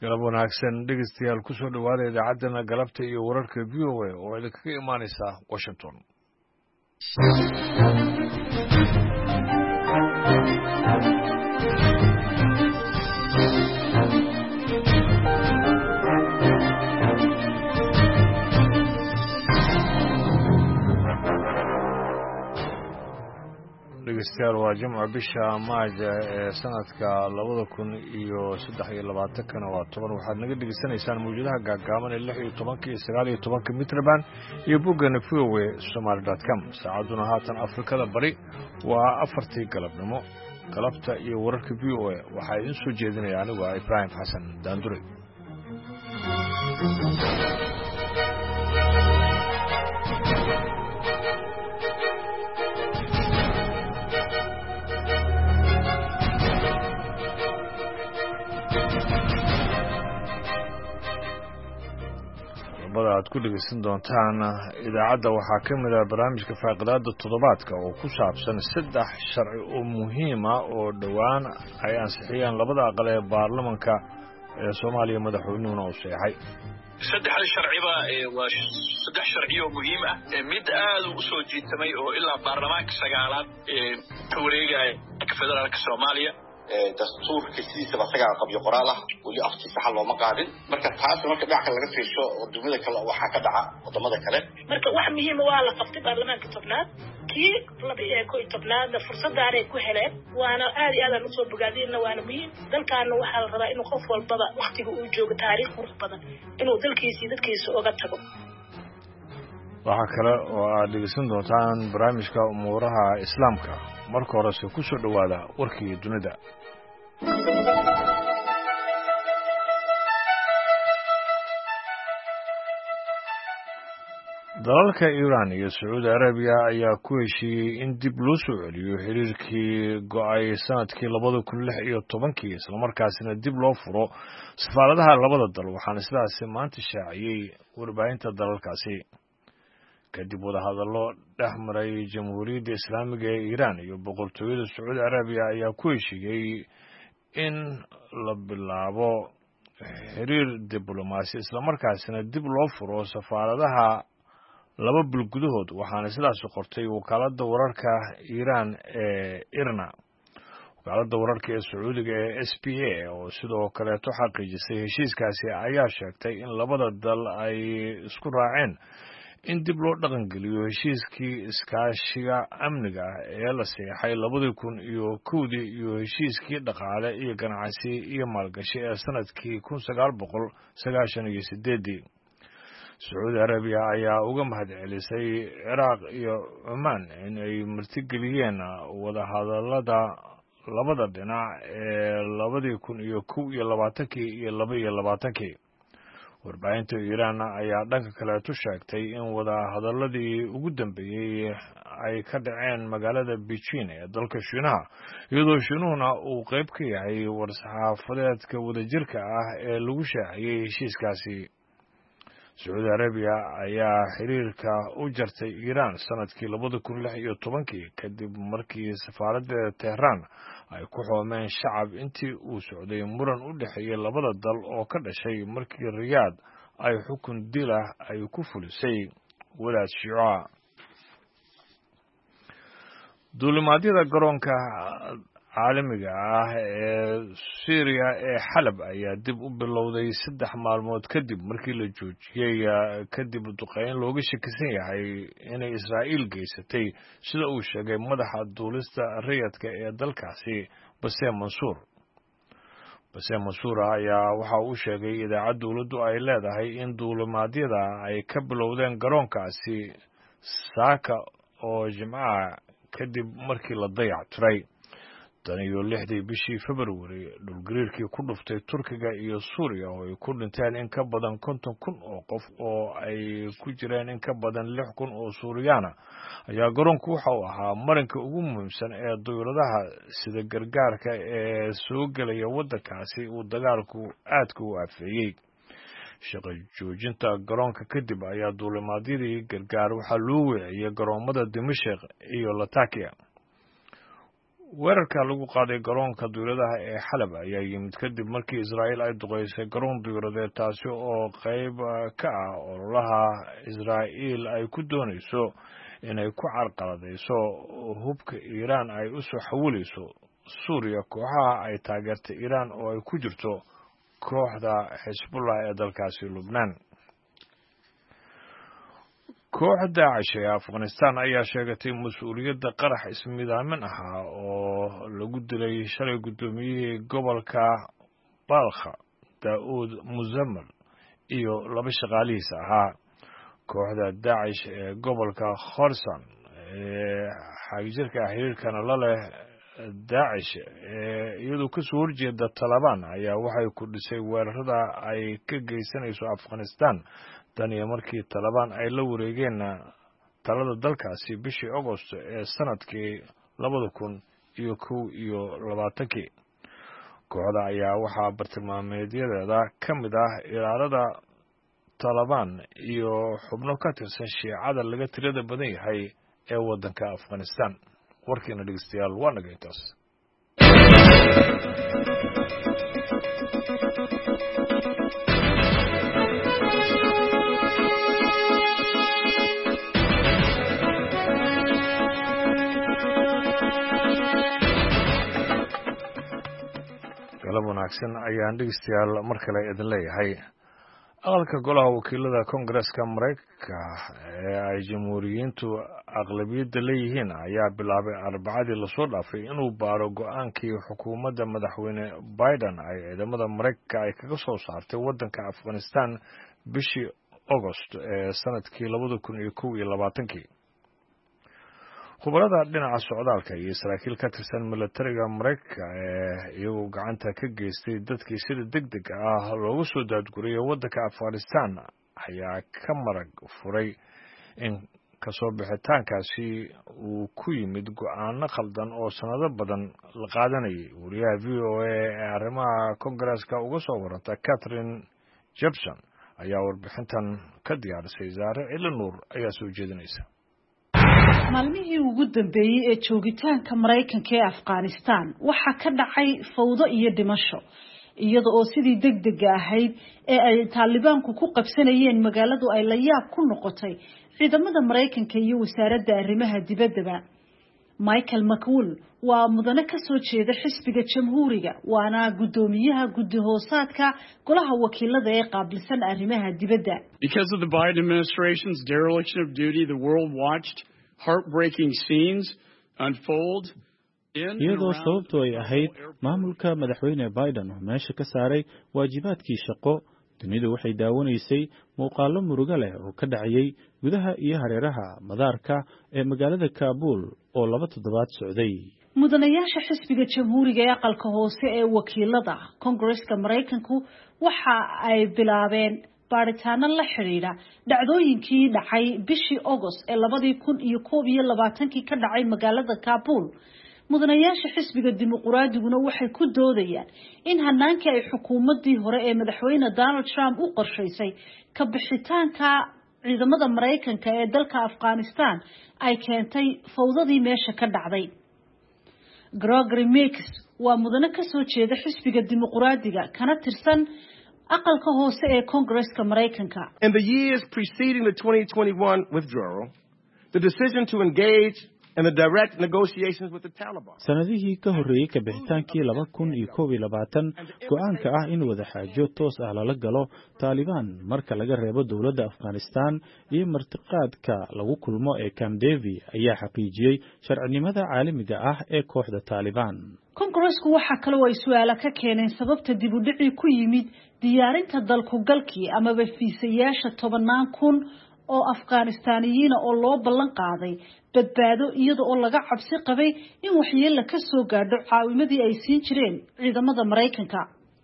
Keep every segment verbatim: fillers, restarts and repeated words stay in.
galab wanaagsan dhegeystayaal ku soo dhawaada idaacadana galabta iyo wararka v o a oo idinkaga imaanaysa Washington. dhegeystayaal waa jimco bisha maaja ee sanadka labada kun iyo saddex iyo labaatankana waa toban waxaad naga dhegeysanaysaan mawjadaha gaagaaban ee lix iyo tobanka iyo sagaal iyo tobanka mitrban iyo boggana v o a somaly dot com saacaduna haatan afrikada bari waa afartii galabnimo galabta iyo wararka v o a waxaa idin soo jeedinaya anigu ah Ibrahim Xasan Daandure. aad ku dhegeysan doontaan idaacadda waxaa ka mid ah barnaamijka faaqidaada toddobaadka oo ku saabsan saddex sharci oo muhiim ah oo dhowaan ay ansixiyeen labada aqal ee baarlamanka ee Soomaaliya madaxweynuhuna uu saxay. saddexda sharciba waa saddex sharci oo muhiim ah mid aad u soo jiitamay oo ilaa baarlamaanka sagaalaad ee ka wareegaya federaalka Soomaaliya dastuurka sidiisaba asagaa qabyo qoraal ah weli afti sax looma qaadin marka taas marka dhaca laga fiirsho wadamada kale waxa ka dhaca wadamada kale marka wax muhiim ah waa la qabtay baarlamaanka tobnaad kii laba iyo kow iyo tobnaad fursadaar ay ku heleen waana aad iyo aad u soo bogaadina waana muhiim dalkaana waxa la rabaa inuu qof walba waqtiga uu joogo taariikh qurux badan inuu dalkiisa dadkiisa uga tago. waxa kale oo aad dhegeysan doontaan barnaamijka umuuraha islaamka marka hore se ku soo dhawaada warkii dunida. dalalka Iran iyo Saudi Arabia ayaa ku heshiiyey in dib loo soo celiyo xiriirkii go'ay sanadkii labada kun lix iyo tobankii isla markaasina dib loo furo safaaradaha labada dal waxaana sidaas maanta shaaciyay warbaahinta dalalkaasi kadib wadahadallo dhex maray jamhuuriyadda islaamiga ee Iran iyo boqortooyada Saudi Arabia ayaa ku heshiiyey in la bilaabo xiriir diblomaasi isla markaasina dib loo furo safaaradaha laba bil gudahood waxaana sidaas qortay wakaaladda wararka Iran ee Irna. wakaaladda wararka ee Sacuudiga ee S P A oo sidoo kale to xaqiijisay heshiiskaasi ayaa sheegtay in labada dal ay isku raaceen in dib loo dhaqan geliyo heshiiskii iskaashiga amniga ee la saxay labada kun iyo kowdii iyo heshiiskii dhaqaale iyo ganacsi iyo maalgashi ee sanadkii kun sagaal boqol sagaashan iyo sideed. Saudi Arabia ayaa uga mahadcelisay Iraq iyo Oman in ay martigeliyeen wadahadallada labada dhinac ee labada kun iyo kow iyo labaatankii iyo laba iyo labaatankii. warbaahinta Iran ayaa dhanka kale tu sheegtay in wadahadalladii ugu dambeeyay ay ka dhaceen magaalada Beijing ee dalka Shiinaha iyadoo Shiinuhuna uu qayb ka yahay war-saxaafadeedka wadajirka ah ee lagu shaaciyay heshiiskaasi. Saudi Arabia ayaa xiriirka u jartay Iran sanadkii labada kun lix iyo tobankii kadib markii safaaradda Tehran ay ku xoomeen shacab intii uu socday muran u dhaxeeyay labada dal oo ka dhashay markii Riyadh ay xukun dil ah ay ku fulisay walaad Shiica. duulimaadyada garoonka caalamiga ah ee Syria ee Xalab ayaa dib u bilowday saddex maalmood kadib markii la joojiyay kadib duqeyn looga shakisan yahay inay Israa'iil geysatay sida uu sheegay madaxa duulista rayidka ee dalkaasi Bassem Mansour. Bassem Mansour ayaa waxa uu sheegay idaacadda dawladdu ay leedahay in duulimaadyada ay ka bilowdeen garoonkaasi saaka oo Jimcaha kadib markii la dayactiray. tan iyo lixdii bishii February dhulgariirkii ku dhuftay Turkiga iyo Suuriya oo ay ku dhinteen in ka badan konton kun oo qof oo ay ku jireen in ka badan lix kun oo Suuriyaana ayaa garoonku waxa uu ahaa marinka ugu muhiimsan ee dawladaha sida gargaarka ee soo galaya waddankaasi uu dagaalku aadka u afeeyay. shaqo joojinta garoonka kadib ayaa duulimaadyadii gargaar waxaa loo weeciyay garoomada Dimashq iyo Latakia. weerarka lagu qaaday garoonka diyaaradaha ee Xalab ayaa yimid kadib markii Israa'iil ay duqeysay garoon diyaaradeed taasi oo qayb ka ah ololaha Israa'iil ay ku doonayso inay ku carqaladayso hubka Iiraan ay u soo xawileyso Suuriya kooxaha ay taageertay Iiraan oo ay ku jirto kooxda Hezbollah ee dalkaasi Lubnaan. kooxda Daesh ee Afghanistan ayaa sheegatay mas'uuliyadda qarax ismidaamin ah oo lagu dilay shalay gudoomiyihii gobolka Balkha Daoud Muzammil iyo laba shaqaalihiis ahaa. kooxda Daesh ee gobolka Khorasan ee xagjirka xiriirkana la leh Daesh ee iyadoo ka soo horjeeda Taliban ayaa waxay ku dhisay weerarada ay ka geysanayso Afghanistan tan iyo markii Taliban ay la wareegeen talada dalkaasi bishii Agosto ee sanadkii labada kun iyo kow iyo labaatankii. kooxda ayaa waxaa bartilmaameedyadeeda ka mid ah ilaalada Taliban iyo xubno ka tirsan Shiicada laga tirada badan yahay ee waddanka Afghanistan. warkiina dhegeystayaal waa naga intaas. galab wanaagsan ayaan dhegeystayaal mar kale idin leeyahay. aqalka golaha wakiilada Koongareeska Mareykanka ee ay jamhuuriyiintu aqlabiyadda leeyihiin ayaa bilaabay Arbacadii la soo dhaafay inuu baaro go'aankii xukuumadda madaxweyne Biden ay ciidamada Mareykanka ay kaga soo saartay waddanka Afghanistan bishii Agosto ee sanadkii labada kun iyo kow iyo labaatankii. khubarada dhinaca socdaalka iyo saraakiil ka tirsan militariga Mareykanka ee iyagoo gacanta ka geystay dadkii sida degdeg ah loogu soo daadguriyay waddanka Afghanistan ayaa ka marag furay in kasoo bixitaankaasi uu ku yimid go'aano khaldan oo sanado badan la qaadanayay. wariyaha V O A ee arrimaha Koongareeska uga soo waranta Catherine Jepson ayaa warbixintan ka diyaarisay. Zaare Eleanor ayaa soo jeedinaysa. maalmihii ugu dambeeyay ee joogitaanka Mareykanka ee Afghanistan waxa ka dhacay fawdo iyo dhimasho iyada oo sidii degdeg ahayd ee ay Talibanku ku qabsanayeen magaaladu ay la yaab ku noqotay ciidamada Mareykanka iyo wasaaradda arrimaha dibadda. Michael McCaul waa mudane ka soo jeeda xisbiga jamhuuriga waana gudoomiyaha guddi hoosaadka golaha wakiilada ee qaabilsan arrimaha dibadda. Because of the Biden administration's dereliction of duty, the world watched heartbreaking scenes unfold iyadoo sababtu ay ahayd maamulka madaxweyne Biden oo meesha ka saaray waajibaadkii shaqo. dunidu waxay daawanaysay muuqaallo murugo leh oo ka dhacayay gudaha iyo hareeraha madaarka ee magaalada Kabul oo laba toddobaad socday. mudanayaasha xisbiga jamhuuriga ee aqalka hoose ee wakiilada Koongareeska Mareykanku waxa ay bilaabeen baaritaano la xiriira dhacdooyinkii dhacay bishii Agost ee labada kun iyo kow iyo labaatankii ka dhacay magaalada Kabul. mudanayaasha xisbiga dimuqraadiyaduna waxay ku doodayaan in hanaankii ay xukuumadii hore ee madaxweyne Donald Trump u qorshaysay ka bixitaanka ciidamada Mareykanka ee dalka Afghanistan ay keentay fawdadii meesha ka dhacday. Gregory Meeks waa mudane ka soo jeeda xisbiga dimuqraadiga kana tirsan aqalka hoose ee Koongareeska Mareykanka. In the years preceding the twenty twenty-one withdrawal, the decision to engage in the direct negotiations with the Taliban. sanadihii ka horreeyay ka bixitaankii laba kun iyo kow iyo labaatan go'aanka ah in wada xaajo toos ah lala galo Taliban marka laga reebo dawladda Afghanistan iyo martiqaadka lagu kulmo ee Camp David ayaa xaqiijiyay sharcinimada caalamiga ah ee kooxda Taliban. Koongareesku waxa kale oo ay su'aalo ka keeneen sababta dib u dhici ku yimid diyaarinta dalku galkii ama fiisayaasha tobanaan kun oo Afghaanistaaniyiin oo loo ballan qaaday badbaado iyada oo laga cabsi qabay in waxyeello ka soo gaadho caawimadii ay siin jireen ciidamada Mareykanka.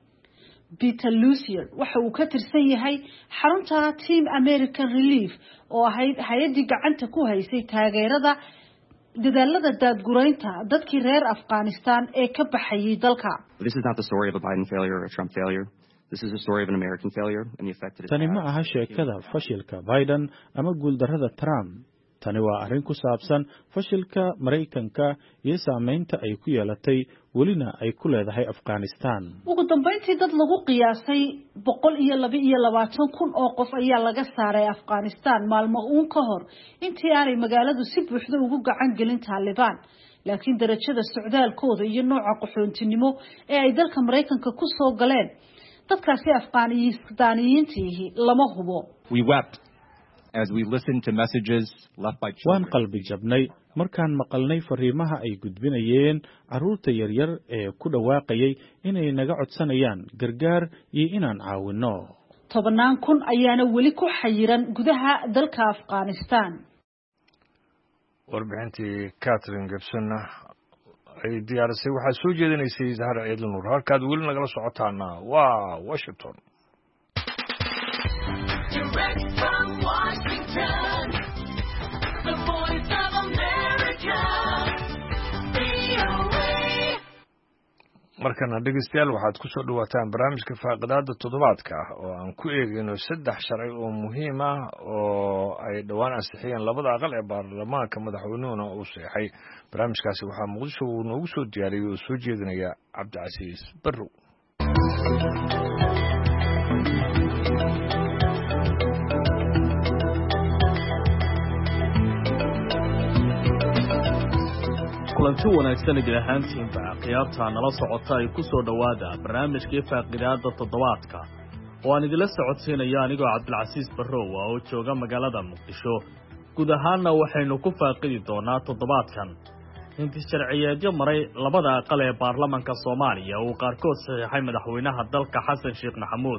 Peter Lucier waxa uu ka tirsan yahay xarunta Team American Relief oo ahayd hay'adii gacanta ku haysay taageerada dadaalada daadguraynta dadkii reer Afghanistan ee ka baxayay dalka. This is not the story of a Biden failure or a Trump failure. This is a story of an American failure and the effect it has. Tani ma aha sheekada fashilka Biden ama guuldarrada Trump. tani waa arrin ku saabsan fashilka Maraykanka iyo saameynta ay ku yeelatay welina ay ku leedahay Afghanistan. ugu dambeyntii dad lagu qiyaasay boqol iyo laba iyo labaatan kun oo qof ayaa laga saaray Afghanistan maalmo uun ka hor intii aanay magaaladu si buuxda ugu gacan gelin Taliban. laakiin darajada socdaalkooda iyo nooca qaxoontinimo ee ay dalka Maraykanka ku soo galeen dadkaasi Afghaaniyiintiihi lama hubo. We wept as we listened to messages left by children. waan qalbi jabnay markaan maqalnay fariimaha ay gudbinayeen carruurta yaryar ee ku dhawaaqayay inay naga codsanayaan gargaar iyo inaan caawino. tobanaan kun ayaana weli ku xayiran gudaha dalka Afghanistan. warbixintii Catherine Gibson ay diyaarisay waxaa soo jeedinaysay Zahra Ciidlan Nuur. halkaad weli nagala socotaana waa Washington. Direct from Washington, the voice of America, V O A. markana dhegeystayaal waxaad ku soo dhawaataan barnaamijka faaqidaada toddobaadka ah oo aan ku eegayno saddex sharci oo muhiim ah oo ay dhowaan ansixiyeen labada aqal ee baarlamaanka madaxweynuhuna uu saxay. barnaamijkaasi waxaa muqdisho uu noogu soo diyaariyay oo soo jeedinaya Cabdicasiis Barrow. kulanti wanaagsan idin ahaantiinba qiyaabta nala socota ay ku soo dhawaada barnaamijkii faaqidaada toddobaadka oo aan idila socodsiinaya anigoo Cabdilcasiis Barrow oo jooga magaalada Muqdisho. guud ahaanna waxaynu ku faaqidi doonaa toddobaadkan intii sharciyeedyo maray labada aqal ee baarlamaanka Soomaaliya oo qaarkood saxiixay madaxweynaha dalka Xasan Sheekh Maxamuud.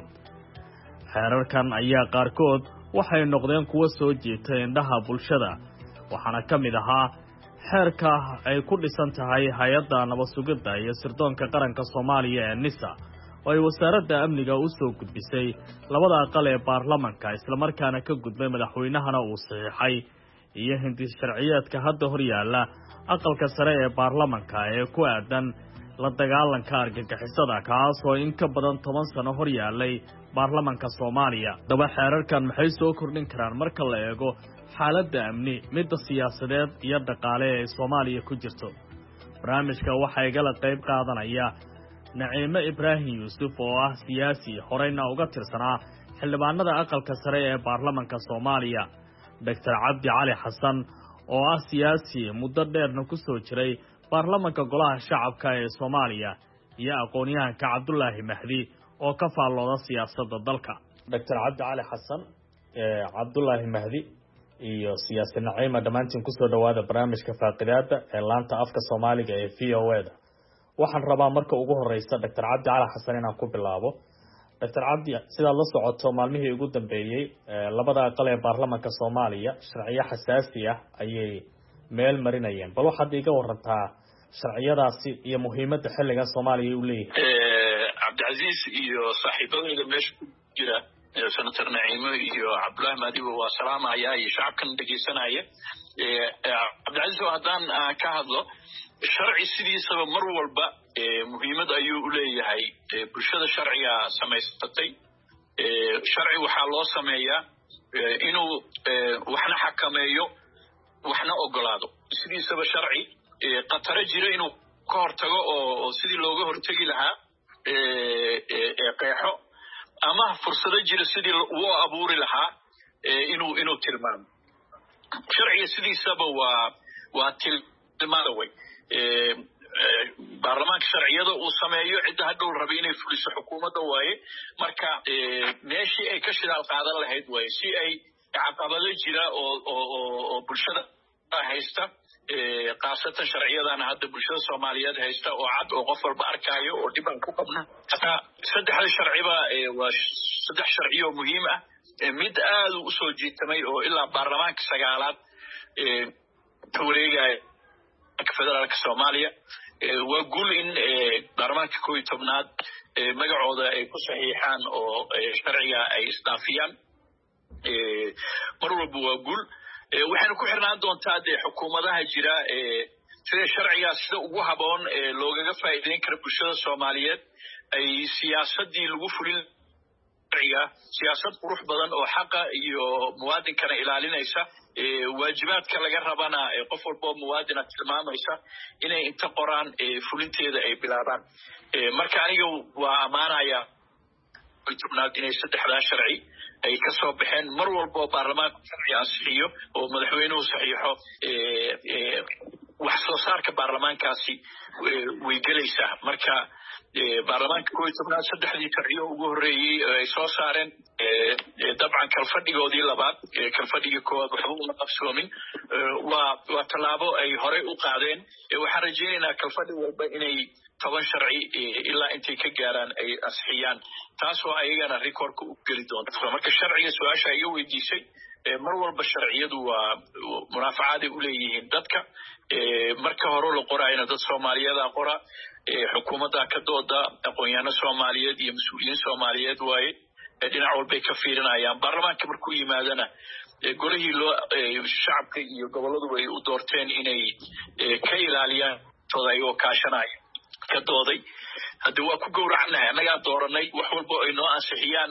xeerarkan ayaa qaarkood waxay noqdeen kuwo soo jiitay indhaha bulshada, waxaana ka mid ahaa xeerka ay ku dhisan tahay hay'adda nabad sugidda iyo sirdoonka qaranka Soomaaliya ee NISA oo ay wasaaradda amniga u soo gudbisay labada aqal ee baarlamaanka isla markaana ka gudbay madaxweynahana uu saxiixay, iyo hindis sharciyeedka hadda hor yaala aqalka sare ee baarlamaanka ee ku aadan la dagaalanka argagixisada kaas oo in ka badan toban sano hor yaalay baarlamaanka Soomaaliya. daba xeerarkan maxay soo kordhin karaan marka la eego xaaladda amni, midda siyaasadeed iyo dhaqaale ee Soomaaliya ku jirto? barnaamijka waxaa igala qayb qaadanaya Naciime Ibraahim Yuusuf oo ah siyaasi horeyna uga tirsanaa xildhibaanada aqalka sare ee baarlamaanka Soomaaliya, Doctor Cabdi Cali Xasan oo ah siyaasi muddo dheerna ku soo jiray baarlamaanka golaha shacabka ee Soomaaliya, iyo aqoon-yahanka Cabdullaahi Mahdi oo ka faallooda siyaasadda dalka. Doctor Cabdi Cali Xasan, ee Cabdullaahi Mahdi iyo siyaasi Naciime dhamaantiin ku soo dhawaada barnaamijka faaqidaada ee laanta afka Soomaaliga ee V O A da. waxaan rabaa marka ugu horeysa Doctor Cabdi Cali Xasan inaan ku bilaabo. Doctor Cabdi, sidaad la socoto maalmihii ugu dambeeyay labada aqal ee baarlamaanka Soomaaliya sharciyo xasaasi ah ayay meel marinayeen, bal waxaad iga warantaa sharciyadaasi iyo muhiimadda xilligan Soomaaliya u leeyahay. ee Cabdicasiis iyo saaxiibadooda meesha ku jira senator Naciime iyo Cabdullaahi Mahdi waa salaamaya iyo shacabkan dhageysanaya. ee Cabdicasiis haddaan ka hadlo, sharci sidiisaba mar walba muhiimad ayuu u leeyahay bulshada sharciga samaysatay. sharci waxaa loo sameeyaa inuu waxna xakameeyo waxna ogolaado. sidiisaba sharci qataro jira inuu ka hortago oo sidii looga hortagi lahaa qeexo, ama fursado jira sidii uu abuuri lahaa inuu inuu tilmaamo. sharciga sidiisaba waa waa tilmaada way baarlamaanka sharciyada uu sameeyo cidda hadhow raba inay fuliso xukuumadda waaye. marka meeshii ay ka shidaal qaadan lahayd waaye si ay caqabado jira oo oo bulshada haysta, qaasatan sharciyadana hadda bulshada Soomaaliyeed haysta oo cad oo qof walba arkaayo oo dhiban ku qabna. hata saddexda sharciba waa saddex sharci oo muhiim ah, mid aad u soo jiitamay oo ilaa baarlamaanka sagaalaad ka wareegaya federaalka Soomaaliya. waa guul in baarlamaanka koob iyo tobnaad magacooda ay ku saxiixaan oo sharciga ay isdaafiyaan. mar walba waa guul. waxayna ku xirnaan doontaa dee xukuumadaha jira sida sharcigaas sida ugu haboon loogaga faa'iideyn kara bulshada Soomaaliyeed ay siyaasadii lagu fulin siyaasad qurux badan oo xaqa iyo muwaadinkana ilaalinaysa waajibaadka laga rabana qof walba muwaadina tilmaamaysa inay inta qoraan fulinteeda ay bilaabaan marka aniga waa amaanaya tobnaad inay saddexdaa sharci ay ka soo baxeen mar walba baarlamaanka sharci ansixiyo oo madaxweynuhu saxiixo wax soo saarka baarlamaankaasi way gelaysaa marka baarlamaanka koob iyo tobnaad saddexdii sharciyo ugu horreeyey ay soo saareen dabcan kalfadhigoodii labaad kalfadhigii koowaad waxba uma qabsoomin waa waa tallaabo ay horey u qaadeen waxaan rajaynaynaa kalfadhi walba inay toban sharci ilaa intay ka gaaraan ay asxiyaan taasoo ayagana rikoorka u geli doonta marka sharciga su-aasha iga weydiisay mar walba sharciyadu waa munaafacaday u leeyihiin dadka marka hore la qoraayna dad Soomaaliyeed ah qora xukuumadda ka dooda aqoonyahano Soomaaliyeed iyo mas'uuliyiin Soomaaliyeed waaye dhinac walba ka fiirinayaan baarlamaanka markuu yimaadana golihii loo shacabka iyo goboladu way u doorteen inay ka ilaaliyaan tooda ayagoo kaashanaya ka dooday hadda waa ku gowracnahay annagaa dooranay wax walba ay noo ansixiyaan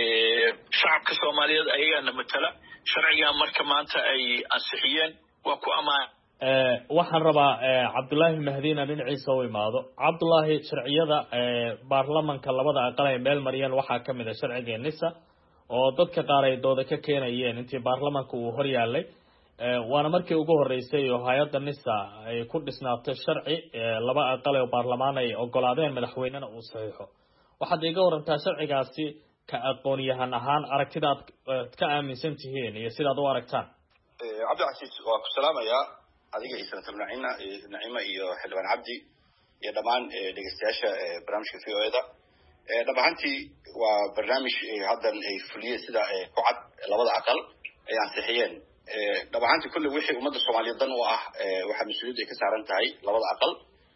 shacabka Soomaaliyeed ayagana matala sharciga marka maanta ay ansixiyeen waa ku amaan waxaan rabaa Cabdullaahi Mahdiina dhinaciisa u imaado Cabdullaahi sharciyada baarlamaanka labada aqal ee meel mariyeen waxaa ka mid ah sharciga Nisa oo dadka qaar ay dooda ka keenayeen intii baarlamaanka uu hor yaalay waana markii ugu horeysay oo hay'adda Nisa ay ku dhisnaatay sharci laba aqal oo baarlamaan ay ogolaadeen madaxweynena uu saxiixo waxaad iga warantaa sharcigaasi ka aqoon-yahan ahaan aragtidaad ka aaminsan tihiin iyo sidaad u aragtaan Cabdilcasiis waa ku salaamayaa adiga iyo Senator Naciima Naciima iyo Xildhibaan Cabdi iyo dhammaan dhageystayaasha barnaamijka V O A da dhabaantii waa barnaamij haddan ay fuliyeen sida ku cad labada aqal ay ansixiyeen dhabaantii kulli wixii ummadda Soomaaliyeed dan u ah waxa mas'uuliyad ay ka saaran tahay labada aqal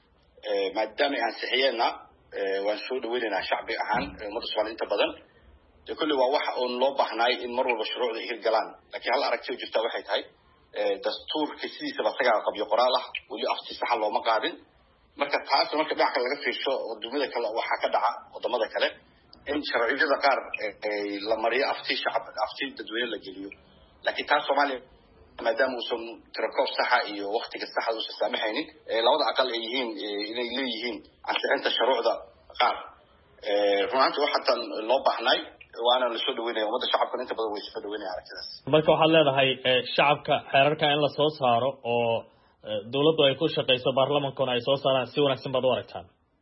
maadaama ay ansixiyeenna waan soo dhaweynaynaa shacbi ahaan ummadda Soomaaliyeed inta badan kulli waa wax oo loo baahnay in mar walba shuruucda ay galaan laakiin hal aragti oo jirta waxay tahay dastuurka sidiisa basaga qabyo qoraal ah wali afti sax loo ma qaadin marka taas marka dhaca laga fiirsho wadamada kale waxa ka dhaca wadamada kale in sharciyada qaar ay la mariyo afti shacab afti dadweyne la geliyo laakiin taas Soomaaliya maadaama uu soo tirakob sax iyo waqtiga sax uu saamaxaynin labada aqal ay yihiin inay leeyihiin ansixinta shuruucda qaar runtii waxa tan loo baahnay waana la soo dhaweynaya ummadda shacabka inta badan way soo dhaweynayaan aragtidaas marka waxaad leedahay shacabka xeerarka in la soo saaro oo dawladdu ay ku shaqeyso baarlamaankuna ay soo saaraan si wanaagsan baad u aragtaan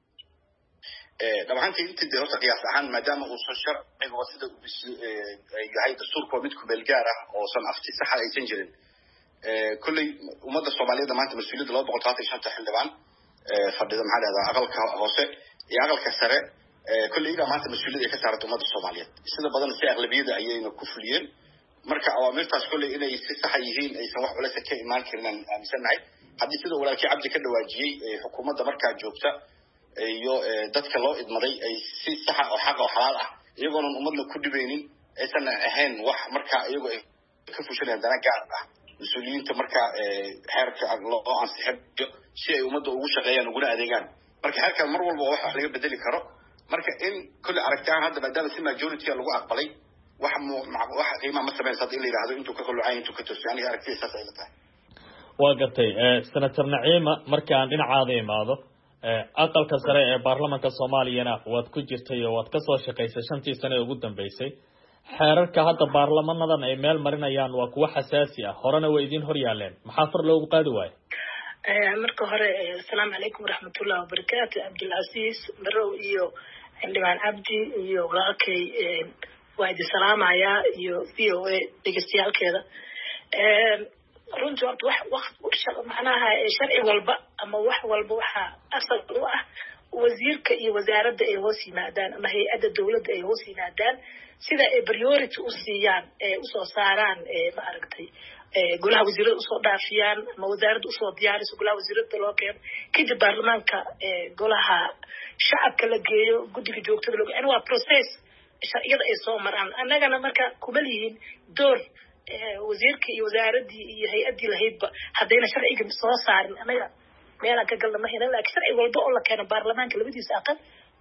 ee dhabaantii intii dawladda qiyaas ahaan maadaama uu soo sharciga sida ay yahay dastuurka mid ku meel gaar ah oo san afti sax aysan jirin ee kulli ummadda Soomaaliyeed maanta mas'uuliyadda laba boqol toban iyo shan xildhibaan ee fadhida maxaa la aqalka hoose iyo aqalka sare kulli ida maanta mas'uuliyad ay ka saarto ummadda Soomaaliyeed sida badan si aqlabiyada ayayna ku fuliyeen marka awaamirtaas kulli inay si sax yihiin aysan wax culays ka imaan karin aaminsanahay haddii sida walaalkii Cabdi ka dhawaajiyay xukuumadda markaa joogta iyo dadka loo idmaday ay si sax ah oo xaq oo xalaal ah iyagoon ummadna ku dhibeynin aysan ahayn wax markaa iyagoo ay ka fushanayaan dana gaar ah mas'uuliyiinta markaa xeerka loo ansixiyo si ay ummadda ugu shaqeeyaan ugu adeegaan marka halka mar walba wax laga bedeli karo marka in kulli aragtaan hadda maadaama si majority lagu aqbalay wax wax qiimo ma sameeyay in la yiraahdo intuu ka khulucay intuu ka tirsan aragtiisa ay tahay waa gartay Senator Naciima marka aan dhinacaada imaado aqalka sare ee baarlamaanka Soomaaliyana waad ku jirtay oo waad ka soo shaqeysay shantii sano ee ugu dambeysay xeerarka hadda baarlamanadan ay meel marinayaan waa kuwa xasaasi ah horena way idin hor yaaleen maxaa far loogu qaadi waayay marka hore assalaamu calaykum waraxmatullaahi wabarakaatu Cabdilcasiis Barow iyo Xildhibaan Cabdi iyo walaalkay waa idin salaamayaa iyo V O A dhageystayaasheeda runtii wax wax macnaha sharci walba ama wax walba waxa asal u ah wasiirka iyo wasaaradda ay hoos yimaadaan ama hay'adda dawladda ay hoos yimaadaan sida ay priority u siiyaan ee u soo saaraan ee ma aragtay ee golaha wasiirada usoo dhaafiyaan ama wasaaradda usoo diyaariso golaha wasiirada loo keeno kadib baarlamaanka ee golaha shacabka la geeyo guddiga joogtada loo geeyo waa process sharciyada ay soo maraan annagana marka kuma lihiin door wasiirka iyo wasaaradii iyo hay'adii lahaydba haddayna sharciga soo saarin anaga meelaan ka galna ma helan laakiin sharci walba oo la keeno baarlamaanka labadiisa aqal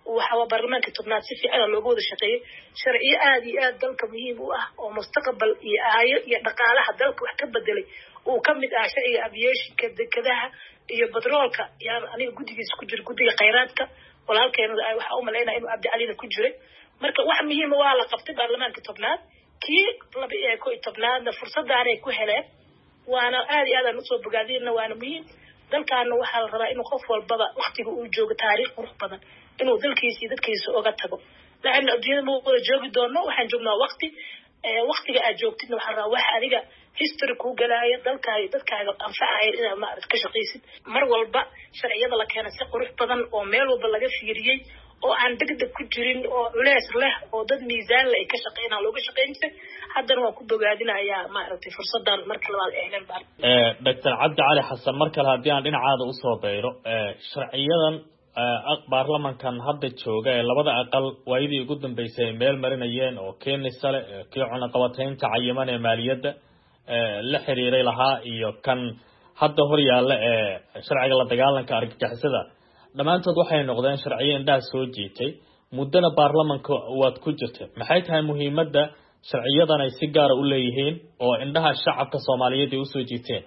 waxa waa baarlamaanka tobnaad si fiican looga wada shaqeeyay sharciyo aad iyo aad dalka muhiim u ah oo mustaqbal iyo aayo iyo dhaqaalaha dalka wax ka bedelay uu ka mid ah sharciga aviationka dekedaha iyo batroolka yani aniga guddigiisa ku jira guddiga khayraadka walaalkeena waxa u maleynaa inuu Cabdi Cali ku jiray marka wax muhiim ah waa la qabtay baarlamaanka tobnaad kii laba iyo kow iyo tobnaadna fursadaan ay ku heleen waana aad iyo aad u soo bogaadina waana muhiim dalkaana waxa la rabaa inuu qof walbaba waqtiga uu joogo taariikh qurux badan inuu dalkiisa dadkiisa uga tago laakiin adduunyada ma wada joogi doono waxaan joognaa waqti ee waqtiga aad joogtidna waxa rabaa wax adiga history ku galaya dalkaaga dadkaaga anfacaya inaad ma arag ka shaqeysid mar walba sharciyada la keenay si qurux badan oo meel walba laga fiiriyay oo aan degdeg ku jirin oo culeys leh oo dad miisaan leh ka shaqeynaa looga shaqeynay haddana waan ku bogaadinayaa ma aragtay fursadan marka labaad ee heleen baan ee Doctor Cabdi Cali Xasan marka hadii aan dhinacaada u soo beero ee sharciyadan baarlamankan hadda jooga ee labada aqal waayidii ugu dambeysay meel marinayeen oo keenaysa kii cunaqabataynta cayiman ee maaliyadda ee la xiriiray lahaa iyo kan hadda hor yaalla ee sharciga la dagaalanka argagixisada dhamaantood waxay noqdeen sharciyo indhaha soo jiitay muddana baarlamanka waad ku jirtay maxay tahay muhiimadda sharciyadan ay si gaar ah u leeyihiin oo indhaha shacabka Soomaaliyeed ay u soo jiiteen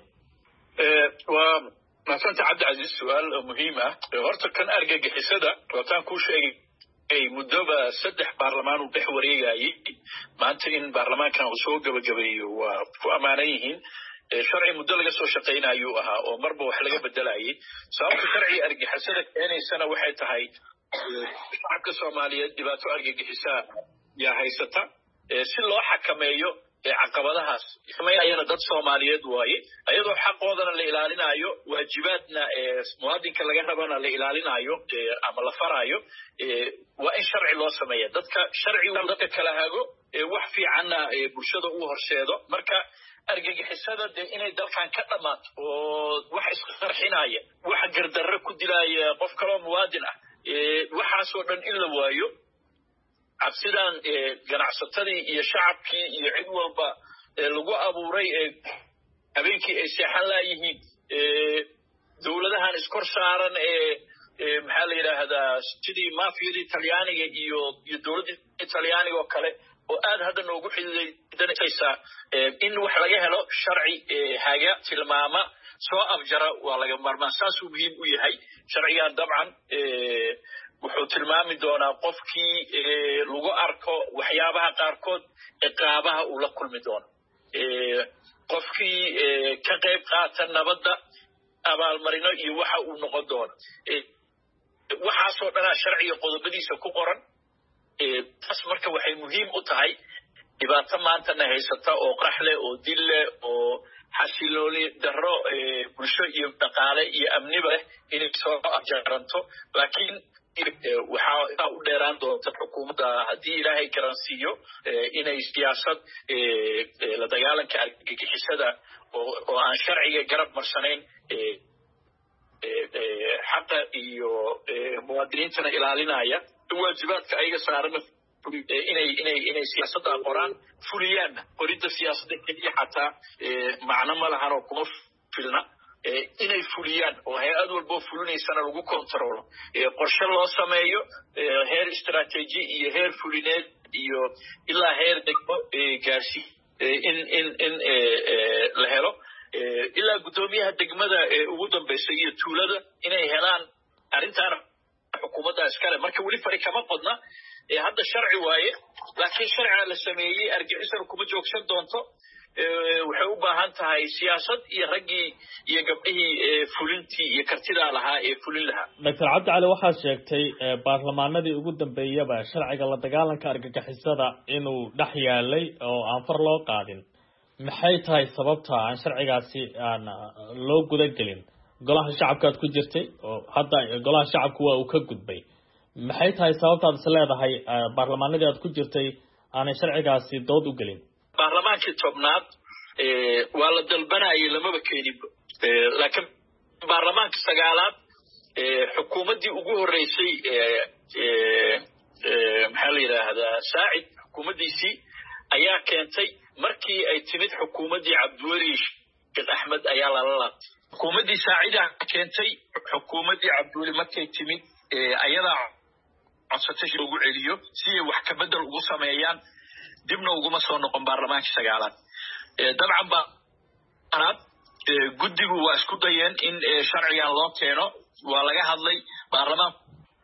ee waa maasanta Cabdi Aziz su'aal muhiim ah horta kan argagixisada waxaan ku sheegay ay muddoba saddex baarlamaan u dhex wareegayay maanta in baarlamaankan uu soo gabagabeeyo waa ku amaanan yihiin sharci muddo laga soo shaqeynayo ahaa oo marba wax laga bedelayay sababta sharci argagixisada keenaysana waxay tahay shacabka Soomaaliyeed dhibaato argagixisa yaa haysata si loo xakameeyo caqabadahaas ismaayayna dad Soomaaliyeed waaye ayadoo xaqoodana la ilaalinayo waajibaadna muwaadinka laga rabana la ilaalinayo ama la farayo waa in sharci loo sameeyo dadka sharci dadka kala hago wax fiicanna bulshada uu horseedo marka argagixisada inay dalkan ka dhamaato oo wax isqarxinaya wax gardarro ku dilaya qof kale oo muwaadin ah waxaas oo dhan in la waayo absidaan ganacsatadii iyo shacabkii iyo cid walba lagu abuuray habeenkii ay seexan laayihiin dawladahan iskor saaran ee maxaa la yiraahdaa sidii maafiyadii Talyaaniga iyo iyo dawladda Talyaaniga oo kale oo aad hadda noogu xidhiidhanaysa in wax laga helo sharci haga tilmaama soo afjara waa laga marmaan saas uu muhiim u yahay sharciyan dabcan wuxuu tilmaami doonaa qofkii lagu arko waxyaabaha qaarkood ciqaabaha uu la kulmi doono qofkii ka qayb qaata nabadda abaalmarino iyo waxa uu noqon doono waxaasoo dhanaa sharciga qodobadiisa ku qoran taas marka waxay muhiim u tahay dhibaato maantana haysata oo qaxle oo dille oo xasilooni darro bulsho iyo dhaqaale iyo amniba leh inay soo afjaranto laakiin waxaa u dheeraan doonta xukuumadda haddii ilaahay garansiiyo inay siyaasad la dagaalanka argagixisada oo aan sharciga garab marsanayn xaqa iyo muwaadiniintana ilaalinaya waajibaadka ayaga saaran inay inay inay siyaasadda qoraan fuliyaanna qoridda siyaasadda keliya xataa macno ma lahan oo kuma filna inay fuliyaan oo hay-ad walbo fulinaysana lagu kontrolo qorshe loo sameeyo heer istaraatiiji iyo heer fulineed iyo ilaa heer degmo gaarsi in in in la helo ilaa guddoomiyaha degmada ugu dambaysa iyo tuulada inay helaan arrintaana xukuumadda iskale marka weli fari kama qodna hadda sharci waaye laakiin sharciga la sameeyey argixisada kuma joogsan doonto waxay u baahan tahay siyaasad iyo raggii iyo gabdhihii fulintii iyo kartidaa lahaa ee fulin lahaa Doctor Cabdi Cali waxaad sheegtay baarlamaanadii ugu dambeeyaba sharciga la dagaalanka argagixisada inuu dhex yaalay oo aan far loo qaadin maxay tahay sababta aan sharcigaasi aan loo guda gelin golaha shacabkaad ku jirtay oo hadda golaha shacabku waa uu ka gudbay maxay tahay sababtaad is leedahay baarlamaanadii aad ku jirtay aanay sharcigaasi dood u gelin baarlamaankii tobnaad waa la dalbanayay lamaba keenin laakiin baarlamaanka sagaalaad xukuumaddii ugu horeysay maxaa la yiraahdaa saacid xukuumaddiisii ayaa keentay markii ay timid xukuumaddii Cabdiweli Sheekh Axmed ayaa lala laabtay xukuumaddii saacida keentay xukuumaddii Cabdiweli markay timid ayadaa codsatay ugu celiyo si ay wax ka bedel ugu sameeyaan dibna uguma soo noqon baarlamaanka sagaalaad dabcan ba arad guddigu waa isku dayeen in sharcigan loo keeno waa laga hadlay baarlamaanka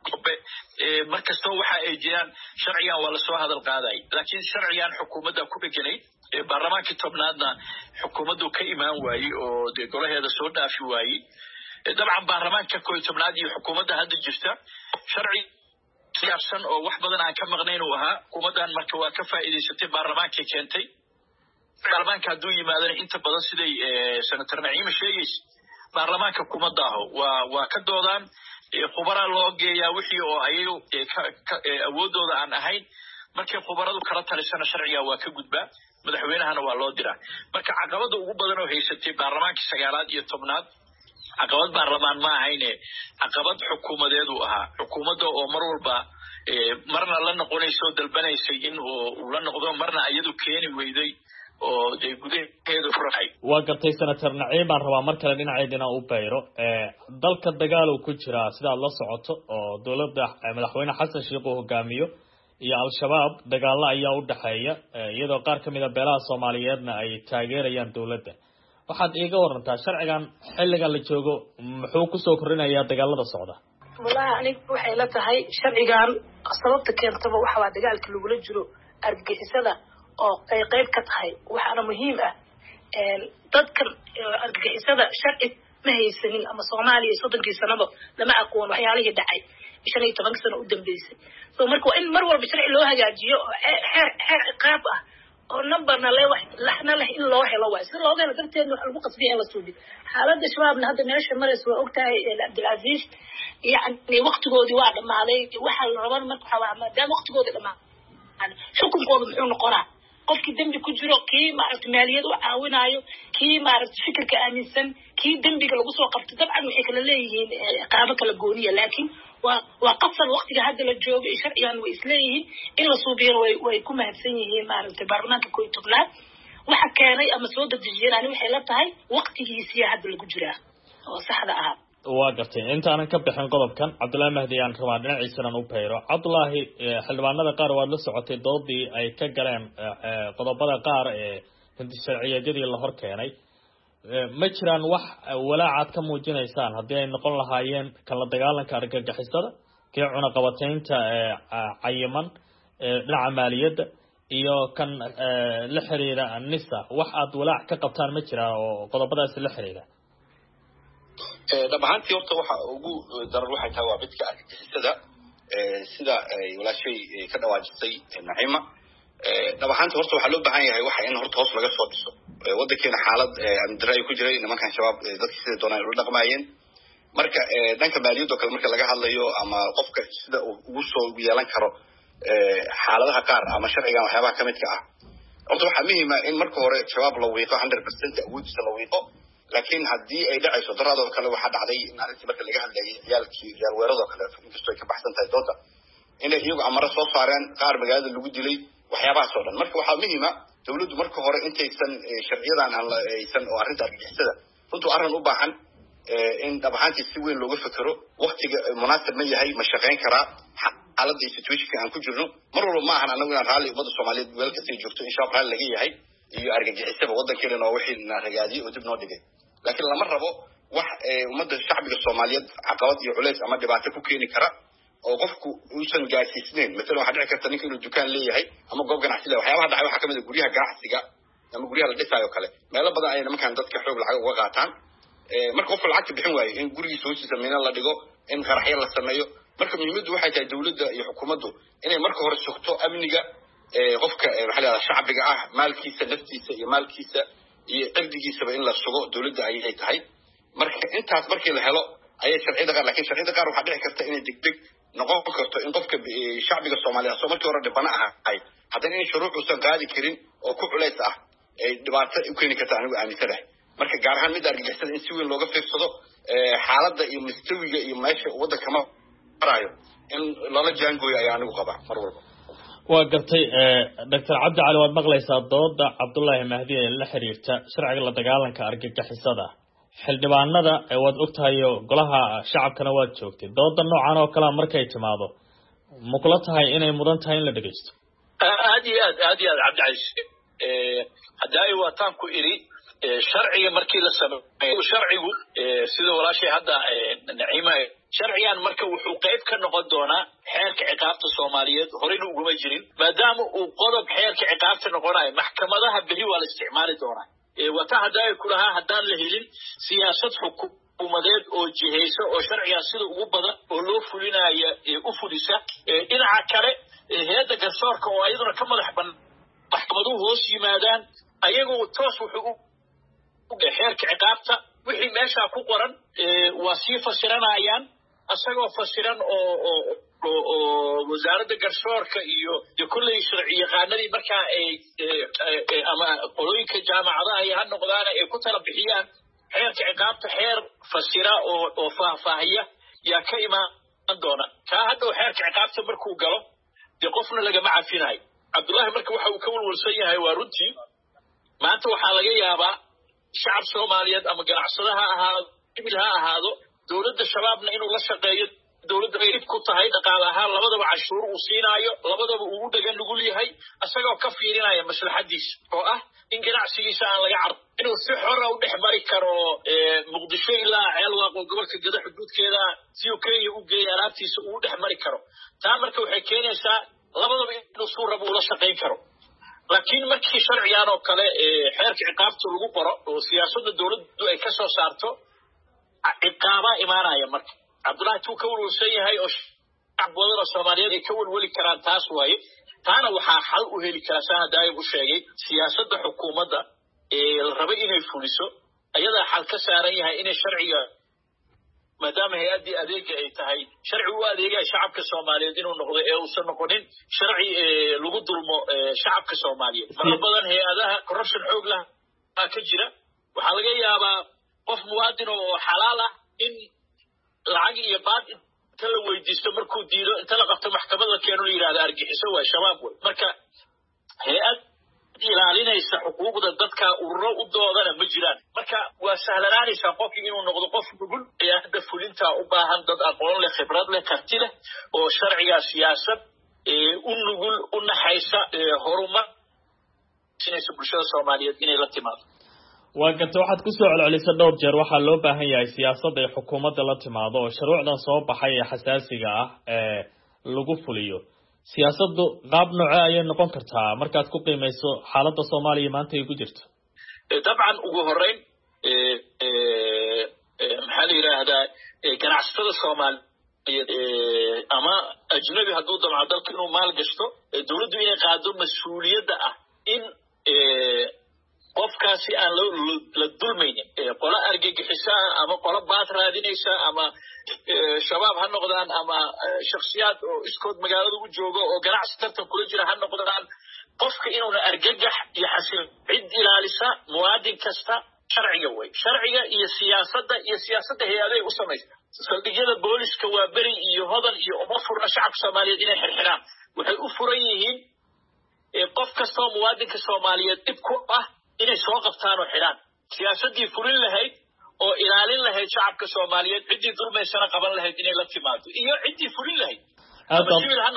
markastoo waxa ay jiraan sharcigan waa lasoo hadal qaaday laakiin sharcigan xukuumadda ku dheganay baarlamaankii tobnaadna xukuumaddu ka imaan waayey oo dee golaheeda soo dhaafi waayey dabcan baarlamaanka koob iyo tobnaad iyo xukuumadda hadda jirta sharci siyaabsan oo wax badan aan ka maqnayn uu ahaa xukuumaddan marka waa ka faa'iidaysatay baarlamaankii keentay baarlamaanka hadduu yimaadana inta badan siday senator naciima sheegaysa baarlamaanka kuma daaho waa waa ka doodaan khubaraa loo geeyaa wixii oo ayagu awoodooda aan ahayn markay khubaradu kala talisana sharciga waa ka gudbaa madaxweynahana waa loo diraa marka caqabada ugu badan oo haysatay baarlamaankii sagaalaad iyo tobnaad caqabad baarlamaan ma ahayne caqabad xukuumadeed uu ahaa xukuumadda oo mar walba marna la noqonayso dalbanaysay in uu la noqdo marna iyadu keeni weyday oo dee gudaheedu furahay waa gartay senator naciim baan rabaa mar kale dhinaceedina u bayro dalka dagaal uu ku jiraa sidaad la socoto oo dowladda madaxweyne xasan sheekh uu hogaamiyo iyo al-shabaab dagaalo ayaa u dhaxeeya iyadoo qaar ka mid a beelaha soomaaliyeedna ay taageerayaan dowladda waxaad iiga warantaa sharcigan xilligan la joogo muxuu kusoo kordhinayaa dagaalada socda wallahi aniga waxay la tahay sharcigan sababta keentaba waxa waa dagaalka lagula jiro argagixisada oo ay qayb ka tahay waxaana muhiim ah dadkan argagixisada sharci ma haysanin ama Soomaaliya soddonkii sanado lama aqoon waxyaalihii dhacay shan iyo toban sano u dambeysay so marka waa in mar walba sharci loo hagaajiyo xeer xeer ciqaab ah oo numberna leh wax laxna leh in loo helo waa si loo helo darteed wax lagu qasbiyo in la suubiyo xaaladda shabaabna hadda meesha maraysa waa ogtahay Cabdilaaziz yani waqtigoodii waa dhamaaday waxa la rabaa marka waxa maadaama waqtigoodii dhamaaday xukunkooda muxuu noqonaa qofkii dambi ku jiro kii maaragtay maaliyad u caawinayo kii maaragtay fikirka aaminsan kii dambiga lagu soo qabto dabcan waxay kala leeyihiin qaabo kala gooniya laakiin waa waa qasab waqtiga hadda la joogo ee sharcigan way isleeyihiin in la suubiyo way way ku mahadsan yihiin maaragtay baarlamaanka koob iyo tobnaad waxa keenay ama soo dadejiyeen waxay la tahay waqtigiisii hadda lagu jiraa oo saxda ah waa gartay intaanan ka bixin qodobkan Cabdullaahi Mahdi aan rabaa dhinaciisana u bayro Cabdullaahi xildhibaanada qaar waa la socotay doodii ay ka galeen qodobada qaar ee hinti sharciyeedii la hor keenay ma jiraan wax walaacaad ka muujinaysaan haddii ay noqon lahaayeen kala dagaalanka argagixisada kii cuna qabataynta cayiman dhinaca maaliyadda iyo kan la xiriira nisa wax aad walaac ka qabtaan ma jiraan oo qodobadaas la xiriira dhab ahaantii horta waxa ugu darar waxay tahay waa midka argagixisada sida walaashay ka dhawaajisay naciima dhab ahaantii horta waxaa loo baahan yahay waxa in horta hoos laga soo dhiso waddankeena xaalad amdira ay ku jiray nimankan shabaab dadka sida doonaan ula dhaqmaayeen marka dhanka maaliyadda oo kale marka laga hadlayo ama qofka sida uu ugu soo yeelan karo xaaladaha qaar ama sharcigan waxyaabaha ka midka ah horta waxaa muhiima in marka hore shabaab la wiiqo hundred percent awoodiisa la wiiqo laakiin haddii ay dhacayso daraadoo kale waxaa dhacday in arrintii marka laga hadlayay ciyaalkii ciyaal weeradoo kale inkastoo ay ka baxsan tahay dooda inay iyagu amaro soo saareen qaar magaalada lagu dilay waxyaabahaas oo dhan marka waxaa muhiima dawladdu marka hore intaysan sharciyadan aan aysan oo arrinta argagixisada runtuu arrin u baahan in dhab ahaantii si weyn looga fekero waktiga munaasib ma yahay ma shaqayn karaa xaaladda iyo situationka aan ku jirno mar walba ma ahan anagu inaan raalli ummadda soomaaliyeed meel kastay joogto in shabaab raalli laga yahay iyo argagixisaba waddankeena oo wixii na ragaadiyey oo dib noo dhigay laakiin lama rabo wax ummadda shacbiga soomaaliyeed caqabad iyo culays ama dhibaato ku keeni kara oo qofku uusan gaarsiisnayn masalan waxaa dhici karta ninka inuu dukaan leeyahay ama goob ganacsi leeyahay waxyaabaha dhacay waxaa kamid a guryaha ganacsiga ama guryaha la dhisaayo kale meelo badan ayay nimankan dadka xoog lacag uga qaataan marka qofka lacagta bixin waayo in gurigiisa hoostiisa mina la dhigo in qaraxyo la sameeyo marka muhiimaddu waxay tahay dawladda iyo xukuumaddu inay marka hore sugto amniga qofka maxaa la yidhahdaa shacbiga ah maalkiisa naftiisa iyo maalkiisa iyo cirdigiisaba in la sugo dawladda ayay tahay marka intaas markii la helo ayay sharciyada qaar laakiin sharciyada qaar waxaa dhici karta inay degdeg noqon karto in qofka shacbiga soomaaliyeed soo markii hore dhibana ahay haddana in shuruuc uusan qaadi karin oo ku culays ah ay dhibaato u keeni karta anigu aaminsanahay marka gaar ahaan midda argagixisada in si weyn looga fiirsado xaaladda iyo mustawiga iyo meesha waddanka maraayo in lala jaangooyo ayaa anigu qabaa mar walba waa gartay doctor cabdi cali waad maqlaysaa dooda Cabdullaahi Mahdi ee la xiriirta sharciga la dagaalanka argagixisada xildhibaanada waad ogtahay golaha shacabkana waad joogtay dooda noocan oo kale markay timaado ma kula tahay inay mudan tahay in la dhageysto aad iyo aad aad iyo aad cabdicasiis hadday waataan ku iri sharciga markii la sameeyo sharcigu sida walaashay hadda Naciima sharciyan marka wuxuu qayb ka noqon doonaa xeerka ciqaabta Soomaaliyeed horena uguma jirin maadaama uu qodob xeerka ciqaabta noqonayo maxkamadaha bari waa la isticmaali doonaa ee wata hadday ku lahaa hadaan la helin siyaasad xukuumadeed oo jiheyso oo sharciga sida ugu badan oo loo fulinayo u fulisa dhinaca kale hay'adda garsoorka oo ayaduna ka madax bannaan maxkamaduhu hoos yimaadaan ayagoo toos wuxuu xeerka ciqaabta wixii meesha ku qoran waa sii fasiranayaan asagoo fasiran oo oo wasaaradda garsoorka iyo kulley sharci yaqaanadii marka ay ama qolooyinka jaamacadaha ay ha noqdaan ay ku tala bixiyaan xeerka ciqaabta xeer fasira oo oo faahfaahiya yaa ka imaan doona ka hadda xeerka ciqaabta markuu galo de qofna laga ma cafinayo Abdullahi marka waxa uu ka walwalsan yahay waa runtii maanta waxa laga yaabaa shacab Soomaaliyeed ama ganacsadaha ahaado ibil ha ahaado dawladda shabaabna inuu la shaqeeyo dawladda ay ku tahay dhaqaalaha labadaba cashuur uu siinaayo labadaba uu dhagan nugul yahay asagoo ka fiirinaya maslaxadiisa oo ah in ganacsigiisa aan laga carab inuu si xor ah u dhexmari karo Muqdisho ilaa Ceelwaaq oo gobolka Gada xuduudkeeda si uu Kenya u geeyo alaabtiisa uu dhexmari karo taa marka waxay keenaysaa labadaba inuu soo rabo la shaqeyn karo laakiin markii sharciyan oo kale xeerka ciqaabta lagu qoro oo siyaasadda dawladdu ay ka soo saarto ciqaaba imaanaya marka Abdullahi tuu ka walwalsan yahay oo shacabka Soomaaliyeed ay ka walwali karaan taas waaye taana waxaa xal u heli kara saadaay u sheegay siyaasadda xukuumadda ee la rabo inay fuliso ayada xal ka saaran yahay inay sharciga maadaama hay'adii adeega ay tahay sharci u adeegaya shacabka Soomaaliyeed inuu noqdo ee uu san noqonin sharci lagu dulmo shacabka Soomaaliyeed mar badan hay'adaha corruption xoog leh ka jira waxa laga yaabaa qof muwaadin oo xalaal ah in lacag iyo baad inta la weydiisto markuu diido inta la qabto maxkamadda keeno yiraahdo argixiso waa shabaab way marka hay'ad ilaalinaysa xuquuqda dadka ururo u doodana ma jiraan marka waa sahlanaanaysa qofkii inuu noqdo qof nugul ee hadda fulinta u baahan dad aqoon leh khibrad leh karti leh oo sharciga siyaasad ee u nugul u naxaysa horumar sinaysa bulshada Soomaaliyeed inay la timaado waa ganta waxaad ku soo celcelisay dhowr jeer waxa loo baahan yahay siyaasadda ay xukuumadda la timaado oo shuruucdan soo baxay ee xasaasiga ah ee lagu fuliyo siyaasaddu qaab nooce ayay noqon kartaa markaad ku qiimeyso xaaladda Soomaaliya maanta ay ku jirto dabcan ugu horeyn ee ee maxaa la yiraahdaa ganacsatada Soomaaliyeed ama ajnabi hadduu damco dalka inuu maal gashto dawladdu inay qaado mas'uuliyadda ah in qofkaasi aan la dulmaynin qola argagixisa ama qola baad raadinaysa ama shabaab ha noqdaan ama shakhsiyaad oo iskood magaalada u joogo oo ganacsi tartan kula jira ha noqdaan qofka inuu argagax iyo xasil cid ilaalisa muwaadin kasta sharciga way sharciga iyo siyaasadda iyo siyaasadda hay'adaha u sameeyay saldhigyada booliska waa bari iyo hodan iyo uma furna shacabka Soomaaliyeed inay xirxiraan waxay u furan yihiin qof kasta oo muwaadinka Soomaaliyeed dib ku ah inay soo qabtaan oo xiraan siyaasadii furin lahayd oo ilaalin lahayd shacabka Soomaaliyeed cidii dulmeysana qaban lahayd inay la timaado iyo cidii furin lahayd aad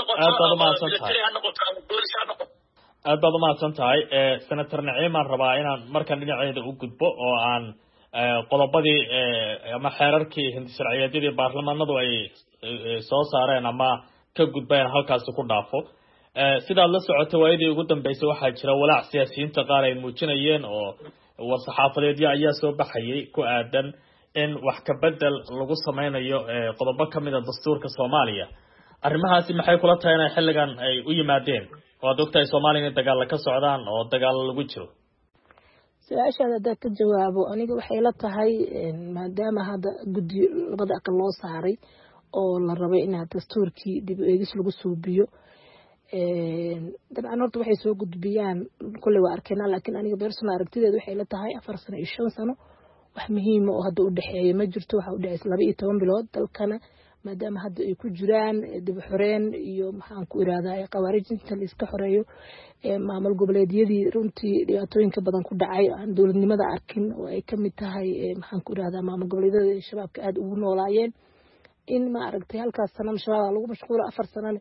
baad u mahadsan tahay senator Naciima rabaa inaan markan dhinaceeda u gudbo oo aan qodobadii ama xeerarkii hindi sharciyeedyadii baarlamaanadu ay soo saareen ama ka gudbeen halkaas ku dhaafo sidaad la socotay waayadii ugu dambeysay waxaa jira walaac siyaasiyiinta qaar ay muujinayeen oo war-saxaafadeedyo ayaa soo baxayay ku aadan in wax ka bedel lagu sameynayo qodobo ka mid ah dastuurka Soomaaliya arrimahaasi maxay kula tahay inay xilligan ay u yimaadeen oo dadka Soomaaliyeed dagaal ka socdaan oo dagaal lagu jiro su'aashaada hadda ka jawaabo aniga waxay la tahay maadaama hadda guddi labada aqal loo saaray oo la rabay in dastuurkii dib u eegis lagu suubiyo dabcan horta waxay soo gudbiyaan kulli waa arkeenaa laakiin aniga personal aragtideedu waxay la tahay afar sano iyo shan sano wax muhiim ah oo hadda u dhaxeeyo ma jirto waxa u dhaxeeyo laba iyo toban bilood dalkana maadaama hadda ay ku jiraan dib xoreen iyo maxaan ku iraahdaa qawaariijinta la iska xoreeyo maamul goboleedyadii runtii dhibaatooyinka badan ku dhacay aan dawladnimada arkin oo ay kamid tahay maxaan ku iraahdaa maamul goboleedyada shabaabka aad ugu noolaayeen in ma aragtay halkaas sano shabaab lagu mashquulo afar sano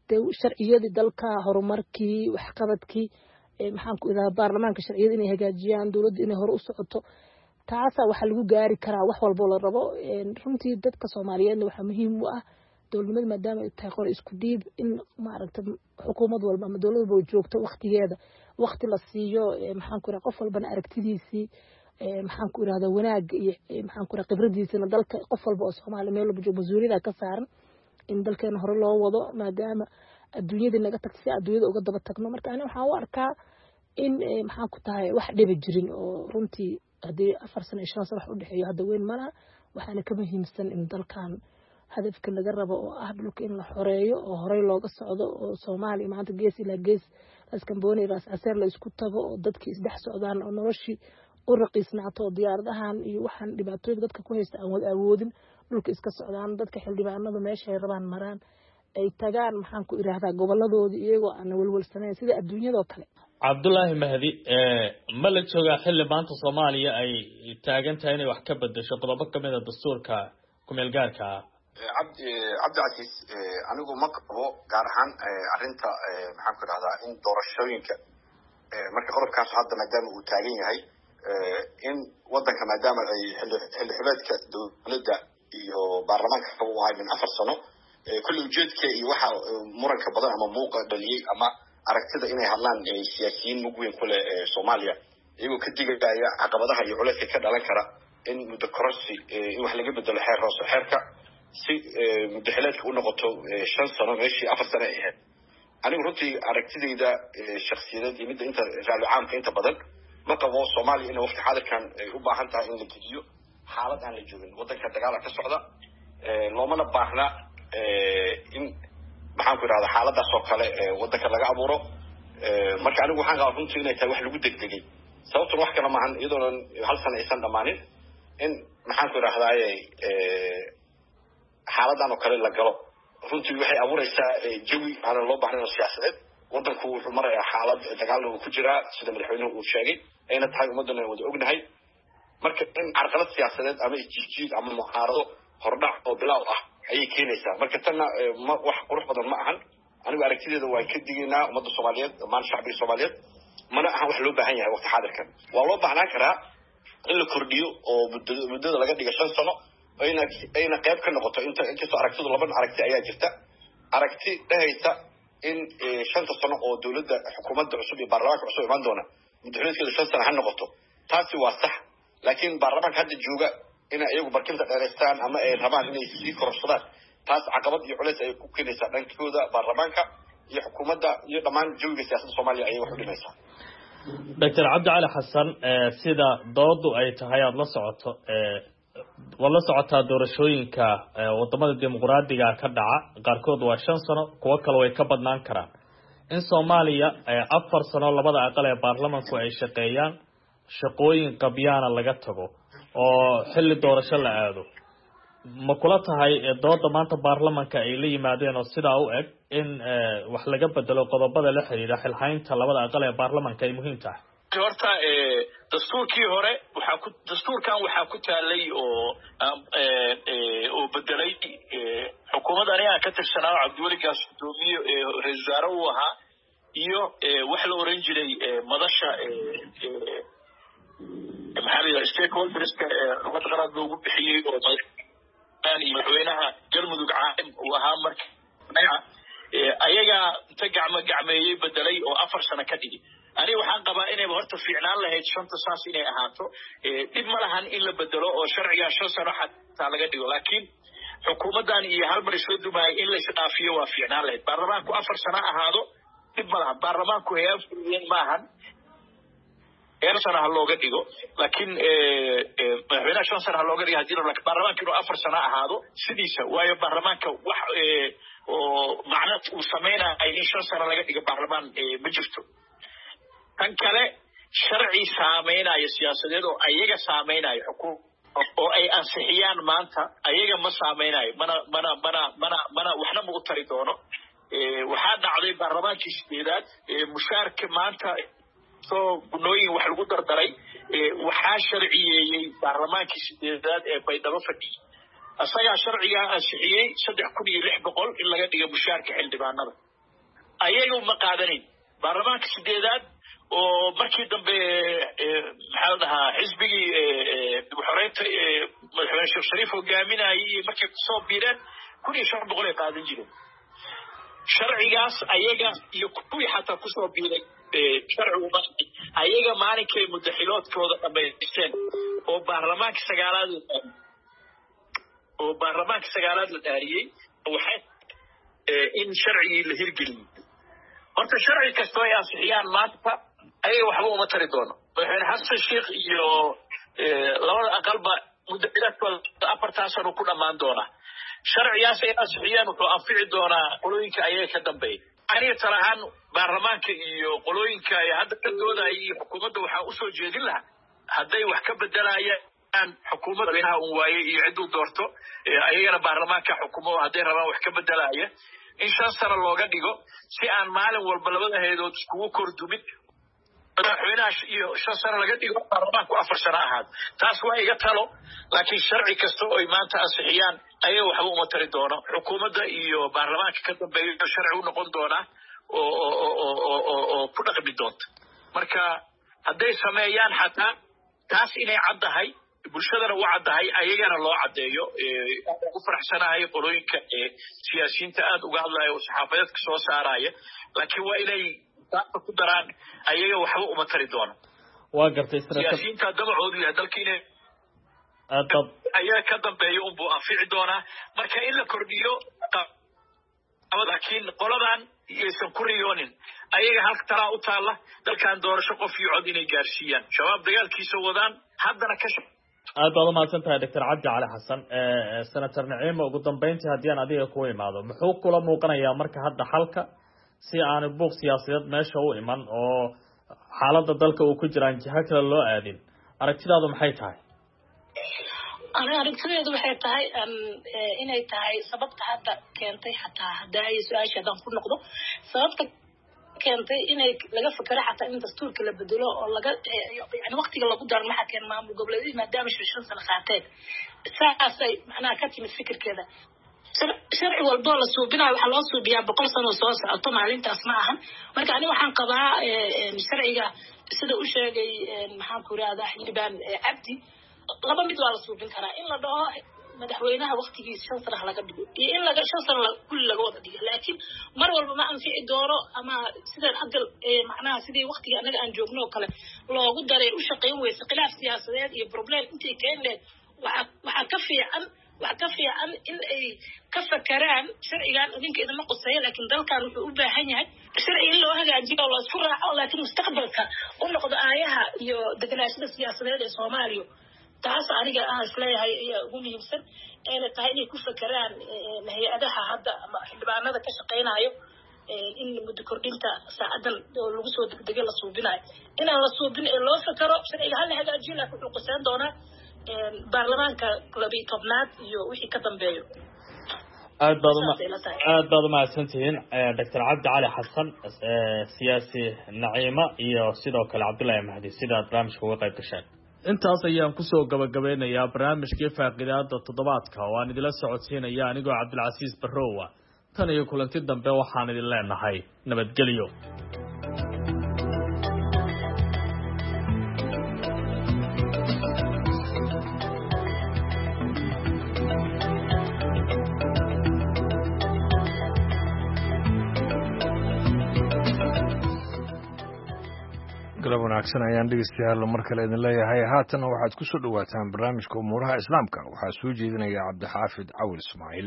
sharciyadii dalka horumarkii waxqabadkii maxaan ku idaa baarlamaanka sharciyada inay hagaajiyaan dowladda inay hore u socoto taasa waxa lagu gaari karaa wax walba la rabo runtii dadka Soomaaliyeedna waxa muhiim u ah dowladnimada maadaama ay tahay qor isku dhiib in maaragtay xukuumad walba ama dowlad walba joogto waqtigeeda waqti la siiyo maxaan ku iraa qof walbana aragtidiisii maxaan ku iraahdaa wanaag iyo maxaan ku iraa khibradiisina dalka qof walba oo Soomaali meel walba joogo masuuliyada ka saaran in dalkeena hore loo wado maadaama adduunyada naga tagtay adduunyada uga daba tagno marka ana waxa u arkaa in maxaan ku tahay wax dhiba jirin oo runtii hadii afar sano iyo shan sano wax u dhaxeeyo hadda weyn malaha waxaana ka muhiimsan in dalkan hadafka laga rabo oo ah dhulka in la xoreeyo oo horey looga socdo oo Soomaaliya maanta gees ilaa gees askambooni raas aseer la isku tago oo dadkii isdhex socdaan oo noloshii u raqiisnaato diyaaradahan iyo waxaan dhibaatooyin dadka ku haysta aan wada awoodin dhulka iska socdaan dadka xildhibaanadu meesha ay rabaan maraan ay tagaan maxaan ku iraahdaa goboladoodii iyagoo aan walwalsanayn sida adduunyada kale Cabdullaahi Mahdi ee ma la joogaa xilli maanta Soomaaliya ay taagan tahay inay wax ka bedesho qodobo ka mid ah dastuurka ku meel gaarka ah cabdi cabdi casiis anigu ma qabo gaar ahaan arinta maxaan ku iraahdaa in doorashooyinka marka qodobkaas hadda maadaama uu taagan yahay in wadanka maadaama ay xilli xileedka dowladda iyo baarlamaanka uu ahay min afar sano kulli ujeedka iyo waxa muranka badan ama muuqa dhaliyay ama aragtida inay hadlaan siyaasiyiin mugweyn ku leh Soomaaliya iyagoo ka digaya caqabadaha iyo culayska ka dhalan kara in muddo kororsi in wax laga bedelo xeer hoos xeerka si muddo xileedka u noqoto shan sano meeshii afar sano ay ahayd anigu runtii aragtidayda shakhsiyadeed iyo midda inta raali caamka inta badan ma qabo Soomaaliya in waqti xaadirkan ay u baahan tahay in la dejiyo xaalad aan la joogin wadanka dagaal ka socda loomana baahna in maxaan ku iraahdaa xaaladaas oo kale wadanka laga abuuro marka anigu waxaan qabaa runtii inay tahay wax lagu degdegay sababtuna wax kale maahan iyadoo hal sano aysan dhamaanin in maxaan ku iraahdaa xaaladan oo kale la galo runtii waxay abuuraysaa jawi aan loo baahnayn siyaasadeed wadanku wuxuu marayaa xaalad dagaal uu ku jira sida madaxweynuhu uu sheegay ayna tahay ummadana wada ognahay marka in carqalad siyaasadeed ama isjiid ama mucaarado hordhac oo bilaaw ah ayay keenaysaa marka tanna wax qurux badan ma ahan anigu aragtideeda waan ka digaynaa ummadda Soomaaliyeed maan shacbiga Soomaaliyeed mana ahan wax loo baahan yahay waqti xaadirkan waa loo baahnaan karaa in la kordhiyo oo muddada laga dhigo shan sano ayna ayna qayb ka noqoto inta inkastoo aragtidu laba aragti ayaa jirta aragti dhahaysa in shanta sano oo dowladda xukuumadda cusub iyo baarlamaanka cusub iman doona muddaxileedkeedu shan sano ha noqoto taasi waa sax laakiin baarlamaanka hadda jooga in ayagu barkinta dheereystaan ama ay rabaan inay sii kororsadaan taas caqabad iyo culays ay ku keenaysaa dhankooda baarlamaanka iyo xukuumadda iyo dhammaan jawiga siyaasadda Soomaaliya ayay wax u dhimaysaa Doctor Cabdi Cali Xasan sida doodu ay tahay aad la socoto wala socotaa doorashooyinka wadamada dimuqraadiga ka dhaca qaarkood waa shan sano kuwa kale way ka badnaan karaan in Soomaaliya afar sano labada aqal ee baarlamaanku ay shaqeeyaan shaqooyin qabyana laga tago oo xilli doorasho la aado ma kula tahay dooda maanta baarlamaanka ay la yimaadeen oo sidaa u eg in wax laga bedelo qodobada la xiriira xilhaynta labada aqal ee baarlamaanka ay muhiim tahay horta dastuurkii hore waxa ku dastuurkan waxa ku taalay oo oo bedelay xukuumadda ay ka tirsanaa Cabdiweli Gaas Doomiye ra'iisul wasaare uu ahaa iyo wax la oran jiray madasha maxalliga stakeholderska wada qarad loogu bixiyay oo madaxweynaha galmudug caalim uu ahaa markaa ayaga inta gacmo gacmeeyay bedelay oo afar sano ka dhigay ani waxaan qabaa inay horta fiicnaan lahayd shanta saas inay ahaato dib ma lahan in la bedelo oo sharciga shan sano xataa laga dhigo laakiin xukuumaddan iyo hal mar isoo dumay in la isdhaafiyo waa fiicnaan lahayd baarlamaanku afar sano ahaado dib ma lahan baarlamaanku heer furiyeen maahan heer sano ha looga dhigo laakiin madaxweynaha shan sano ha looga dhigo haddii la baarlamaanka inuu afar sano ahaado sidiisa waayo baarlamaanka wax oo macna uu samaynayo in shan sano laga dhigo baarlamaan ma jirto tan kale sharci saameynaya siyaasadeed oo ayaga saameynaya xukuum oo ay ansixiyaan maanta ayaga ma saameynayo mana mana mana mana mana waxna ma u tari doono waxaa dhacday baarlamaankii sideedaad mushaarka maanta soo gunooyin wax lagu dardaray waxaa sharciyeeyay baarlamaankii sideedaad ee baydhabo fadhiyay asagaa sharciga ansixiyey saddex kun iyo lix boqol in laga dhigo mushaarka xildhibaanada ayaga uma qaadanin baarlamaanka sideedaad oo markii dambe maxaa la dhahaa xisbigii xoreynta madaxweyne sheekh shariif hogaaminayay markay kusoo biireen kun iyo shan boqol ay qaadan jireen sharcigaas ayaga iyo kuwii xataa kusoo biiray sharcigu ayaga maalinkay mudaxiloodkooda dhamaysteen oo baarlamaanka sagaalaad oo baarlamaanka sagaalaad la dhaariyey waxay in sharcigii la hirgeliyey horta sharci kastoo ay ansixiyaan maanta ayaga waxba uma tari doono madaxweyne xasan sheekh iyo labada aqalba mudaxiloodkooda afartan sano ku dhammaan doonaa sharcigaas ay ansixiyaan wuxuu anfici doonaa qolooyinka ayaga ka dambeeya aniga talahaan baarlamaanka iyo qolooyinka ay hadda ka doodaya iyo xukuumadda waxaa usoo jeedin lahaa hadday wax ka bedelayaan xukuumadda madaxweynaha un waaye iyo cidduu doorto ayagana baarlamaanka xukumo hadday rabaan wax ka bedelaya in shan sano looga dhigo si aan maalin walba labada haydood iskugu kordumin madaxweynaha iyo shan sano laga dhigo baarlamaanku afar sano ahaad taas waa iga talo laakiin sharci kasta oo ay maanta ansixiyaan ayaga waxba uma tari doono xukuumadda iyo baarlamaanka ka dambeeya sharci u noqon doonaa oo oo oo ku dhaqmi doonta marka hadday sameeyaan xataa taas inay caddahay bulshadana u caddahay ayagana loo caddeeyo u faraxsanahay qolooyinka siyaasiyiinta aada uga hadlaya oo saxaafadeedka soo saaraya laakiin waa inay taasa ku daraan ayaga waxba uma tari doono waa gartay siyaasiyiinta dabacoodu yahay dalka inay ayaga ka dambeeyo unbuu anfici doonaa marka in la kordhiyo laakiin qoladan iyaysan ku riyoonin ayaga halka talaa u taalla dalkan doorasho qof iyo cod inay gaarsiiyaan shabaab dagaalkiisa wadaan haddana ka aad baad umahadsan tahay doctor cabdi cali xasan senator naciimo ugu dambeyntii haddii aan adiga ku imaado muxuu kula muuqanayaa marka hadda xalka si aanu buuq siyaasadeed meesha u iman oo xaaladda dalka uu ku jiraan jiha kale loo aadin aragtidaadu maxay tahay aniga aragtideedu waxay tahay inay tahay sababta hadda keentay xataa haddaa ay su-aasha haddaan ku noqdo sababta keentay inay laga fikero xataa in dastuurka la bedelo oo laga yani waqtiga lagu daro maxaa keen maamul goboleedyada maadaama shan shan sano qaateen saasay macnaha ka timid fikirkeeda sharci walboo la suubinayo waxaa loo suubiyaa boqol sano soo socoto maalintaas ma ahan marka ani waxaan qabaa sharciga sida u sheegay maxaan ku irahdaa xildhibaan cabdi laba mid waa la suubin karaa in la dhaho madaxweynaha waqtigiisa shan sano laga dhigo iyo in laga shan sano kulli laga wada dhigo laakiin mar walba ma anfici doono ama sidan hadda macnaha sidii waqtiga annaga aan joogno oo kale loogu daray u shaqayn weysa khilaaf siyaasadeed iyo problem intay keenleen waxaa waxaa ka fiican waxaa ka fiican in ay ka fakeraan sharcigan idinka idama quseeya laakiin dalkan wuxuu u baahan yahay sharci in loo hagaajiyo oo laisku raaco laakiin mustaqbalka u noqdo aayaha iyo deganaashada siyaasadeed ee soomaaliya taas aniga aan isleeyahay ayaa ugu muhiimsan ayna tahay inay ku fakeraan hay-adaha hadda ama xildhibaanada ka shaqaynayo in muddo kordhinta saacadan oo lagu soo degdegay la suubinayo inaan la suubin ee loo fakero sharciga hala hagaajiyo laakiin wuxuu quseyn doonaa baarlamaanka labiyi tobnaad iyo wixii ka dambeeyo aad baad aad baad umahadsantihiin doctor cabdi cali xasan siyaasi naciimo iyo sidoo kale cabdullaahi mahdi sidaad barnaamijka uga qayb gasheen intaas ayaan kusoo gabagabeynayaa barnaamijkii faaqidaada toddobaadka oo aan idila socodsiinaya anigoo cabdilcasiis barrowa tan iyo kulanti dambe waxaan idin leenahay nabadgelyo galab wanaagsan ayaan dhegeystayaal mar kale idin leeyahay haatan waxaad ku soo dhawaataan barnaamijka umuuraha islaamka waxaa soo jeedinaya cabdixaafid cawil ismaaciil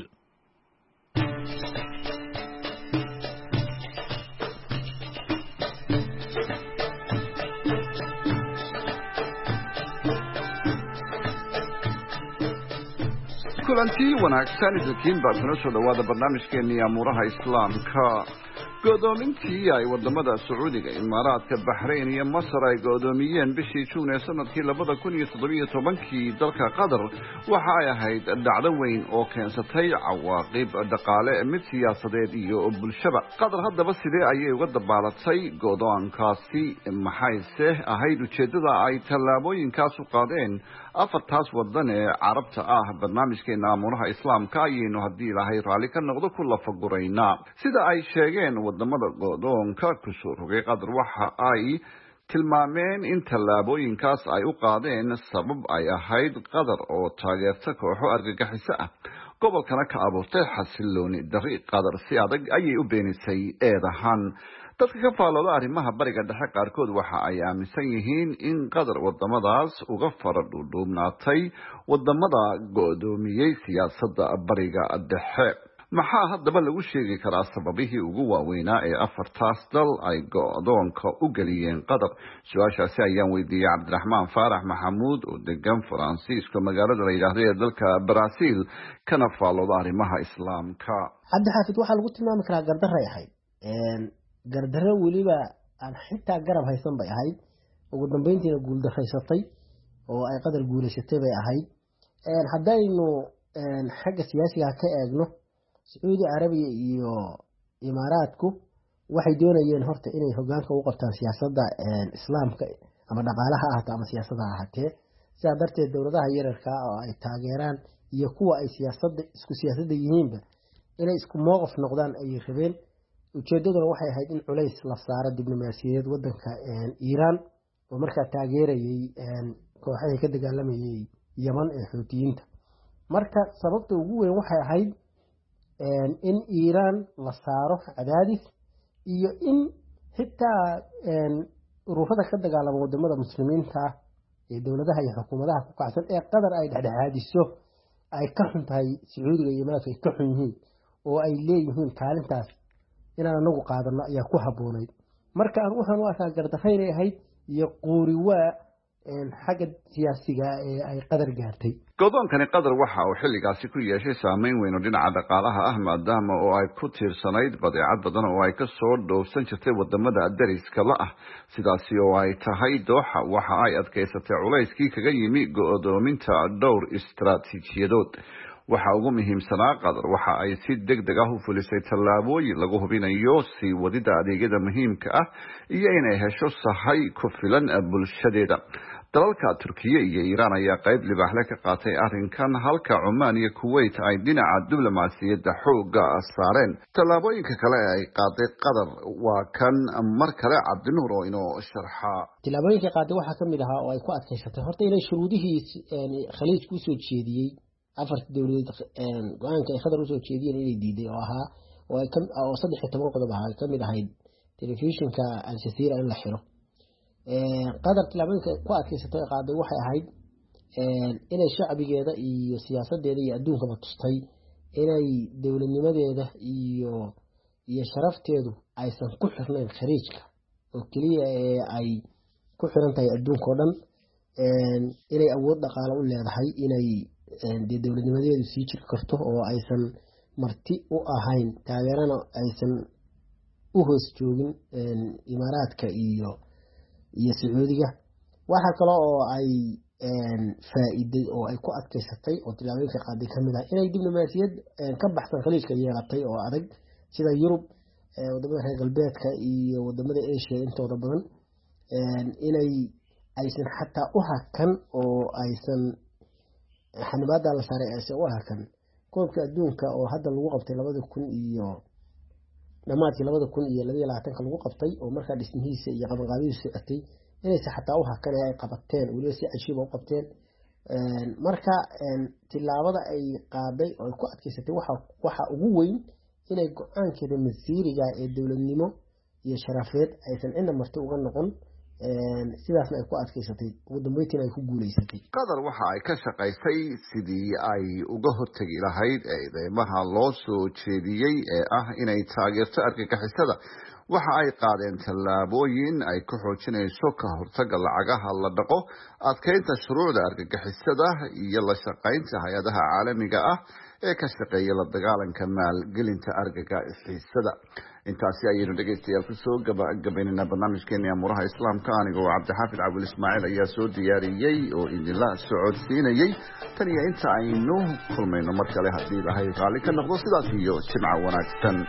kulantii wanaagsan idinkiin baa kuna soo dhawaada barnaamijkeenii amuuraha islaamka godoomintii ay wadamada sacuudiga imaaraadka baxrayn iyo masar ay godoomiyeen bishii juun ee sanadkii labada kun iyo toddobiyo tobankii dalka qatar waxa ay ahayd dhacdo weyn oo keensatay cawaaqib dhaqaale mid siyaasadeed iyo bulshaba qatar haddaba sidee ayay uga dabaalatay godoonkaasi maxayse ahayd ujeeddada ay tallaabooyinkaas u qaadeen afartaas wadan ee carabta ah barnaamijkeena amuuraha islaamka ayaynu haddii ilaahay raalli ka noqdo ku lafaguraynaa sida ay sheegeen wadamada go'doonka kusoo rogay qatar waxa ay tilmaameen in tallaabooyinkaas ay u qaadeen sabab ay ahayd qatar oo taageerta kooxo argagixiso ah gobolkana ka abuurtay xasilooni darri. qatar si adag ayay u beenisay eedahan. dadka ka faalooda arrimaha bariga dhexe qaarkood waxa ay aaminsan yihiin in qatar wadamadaas uga fara dhuudhuubnaatay wadamada go'doomiyey siyaasadda bariga dhexe. maxaa haddaba lagu sheegi karaa sababihii ugu waaweynaa ee afartaas dal ay go'doonka u geliyeen qatar? su-aashaasi ayaan weydiiyey cabdiraxmaan faarax maxamuud oo degan faransiiska magaalada la yidhaahdo ee dalka Brazil kana faalooda arrimaha islaamka. cabdi xaafid waxaa lagu tilmaami karaa gardaray ahayd gardaro weliba aan xitaa garab haysan bay ahayd. ugu dambeyntiina guuldaraysatay oo ay qatar guulaysatay bay ahayd. haddaynu xagga siyaasiga ka eegno sacuudi carabiya iyo imaaraadku waxay doonayeen horta inay hogaanka u qabtaan siyaasadda islaamka ama dhaqaalaha ahaato ama siyaasadda ahaatee. sidaa darteed dowladaha yararka oo ay taageeraan iyo kuwa ay siyaasadda isku siyaasadda yihiinba inay isku mowqif noqdaan ayay rabeen. ujeedaduna waxay ahayd in culays la saaro diblomaasiyadeed wadanka Iiraan oo markaa taageerayay kooxaha ka dagaalamayay Yemen ee Xuutiyiinta. marka sababta ugu weyn waxay ahayd in Iiraan la saaro cadaadis iyo in xitaa ururada ka dagaalama wadamada muslimiinta ee dowladaha iyo xukuumadaha ku kacsan ee qatar ay dhexdhexaadiso ay ka xun tahay Sacuudiga iyo Imaaraadka ay ka xun yihiin oo ay leeyihiin kaalintaas inaan anagu qaadano ayaa ku habboonayd. marka aan waxaan u arkaa gardafaynay ahayd iyo quuri waa xagga siyaasiga ee ay qatar gaartay. go'doonkani qatar waxa uu xilligaasi ku yeeshay saameyn weyn oo dhinaca dhaqaalaha ah maadaama oo ay ku tiirsanayd badeecad badan oo ay ka soo dhoofsan jirtay wadamada dariska la ah. sidaasi oo ay tahay dooxa waxa ay adkaysatay culayskii kaga yimi go'doominta dhowr istaraatiijiyadood. waxa ugu muhiimsanaa qatar waxa ay si degdeg ah u fulisay tallaabooyin lagu hubinayo sii wadida adeegyada muhiimka ah iyo inay hesho sahay ku filan bulshadeeda. dalalka Turkiya iyo Iiraan ayaa qayb libaaxle ka qaatay arrinkan halka Oman iyo Kuwait ay dhinaca diblomaasiyadda xoogga saareen. tallaabooyinka kale ee ay qaaday qatar waa kan mar kale Cabdinuur oo inoo sharxa. tallaabooyinka qaaday waxaa kamid ahaa oo ay ku adkaysatay horta inay shuruudihii khaliijku soo jeediyay afarta dowladood go'aanka ay qatar usoo jeediyeen inay diiday oo ahaa oo ay oo saddex iyo toban qodob ahaa kamid ahayd telefishinka Al Jazeera in la xiro. qatar tallaabooyinka ku adkaysatay qaaday waxay ahayd inay shacbigeeda iyo siyaasadeeda iyo adduunkaba tustay inay dowladnimadeeda iyo iyo sharafteedu aysan ku xirnayn khariijka oo keliya ee ay ku xiran tahay adduunka oo dhan. inay awood dhaqaale u leedahay inay dee dowladnimadeedu sii jiri karto oo aysan marti u ahayn taageerana aysan u hoos joogin imaaraadka iyo iyo Sacuudiga. waxa kale oo ay faa'iiday oo ay ku adkaysatay oo tallaabooyinka qaaday kamid ah inay diblomaasiyad ka baxsan khaliijka yeelatay oo adag sida Yurub wadamada reer galbeedka iyo wadamada Asia intooda badan inay aysan xataa u hakan oo aysan xanibaada la saaray aysan u hakan koobka adduunka oo hadda lagu qabtay labada kun iyo dhamaadkii labada kun iyo laba iyo labaatanka lagu qabtay oo markaa dhismihiisa iyo qabanqaabidiisa socotay inaysan xataa u hakan ay qabateen weliba si cajiib u qabteen. marka tilaabada ay qaaday oo ku adkaysatay waxa waxa ugu weyn inay go'aankeeda masiiriga ee dowladnimo iyo sharafeed aysan inna marti uga noqon sidaasna ay ku adkaysatay ugu dambeyntiina ay ku guuleysatay. qatar waxa ay ka shaqaysay sidii ay uga hortagi lahayd eedeymaha loo soo jeediyey ee ah inay taageerto argagixisada. waxa ay qaadeen tallaabooyin ay ku xoojinayso ka hortagga lacagaha la dhaqo, adkeynta shuruucda argagixisada iyo la shaqaynta hay-adaha caalamiga ah ee ka shaqeeya la dagaalanka maalgelinta argagixisada. intaasi ayaynu dhegeystayaal kusoo gabagabaynaynaa barnaamijkeena amuuraha islaamka. anigoo cabdixaafid cabdul ismaaciil ayaa soo diyaariyey oo idinla socodsiinayey. tan iyo inta aynu kulmayno mar kale haddii ilaahay raalli ka noqdo sidaas iyo jimco wanaagsan.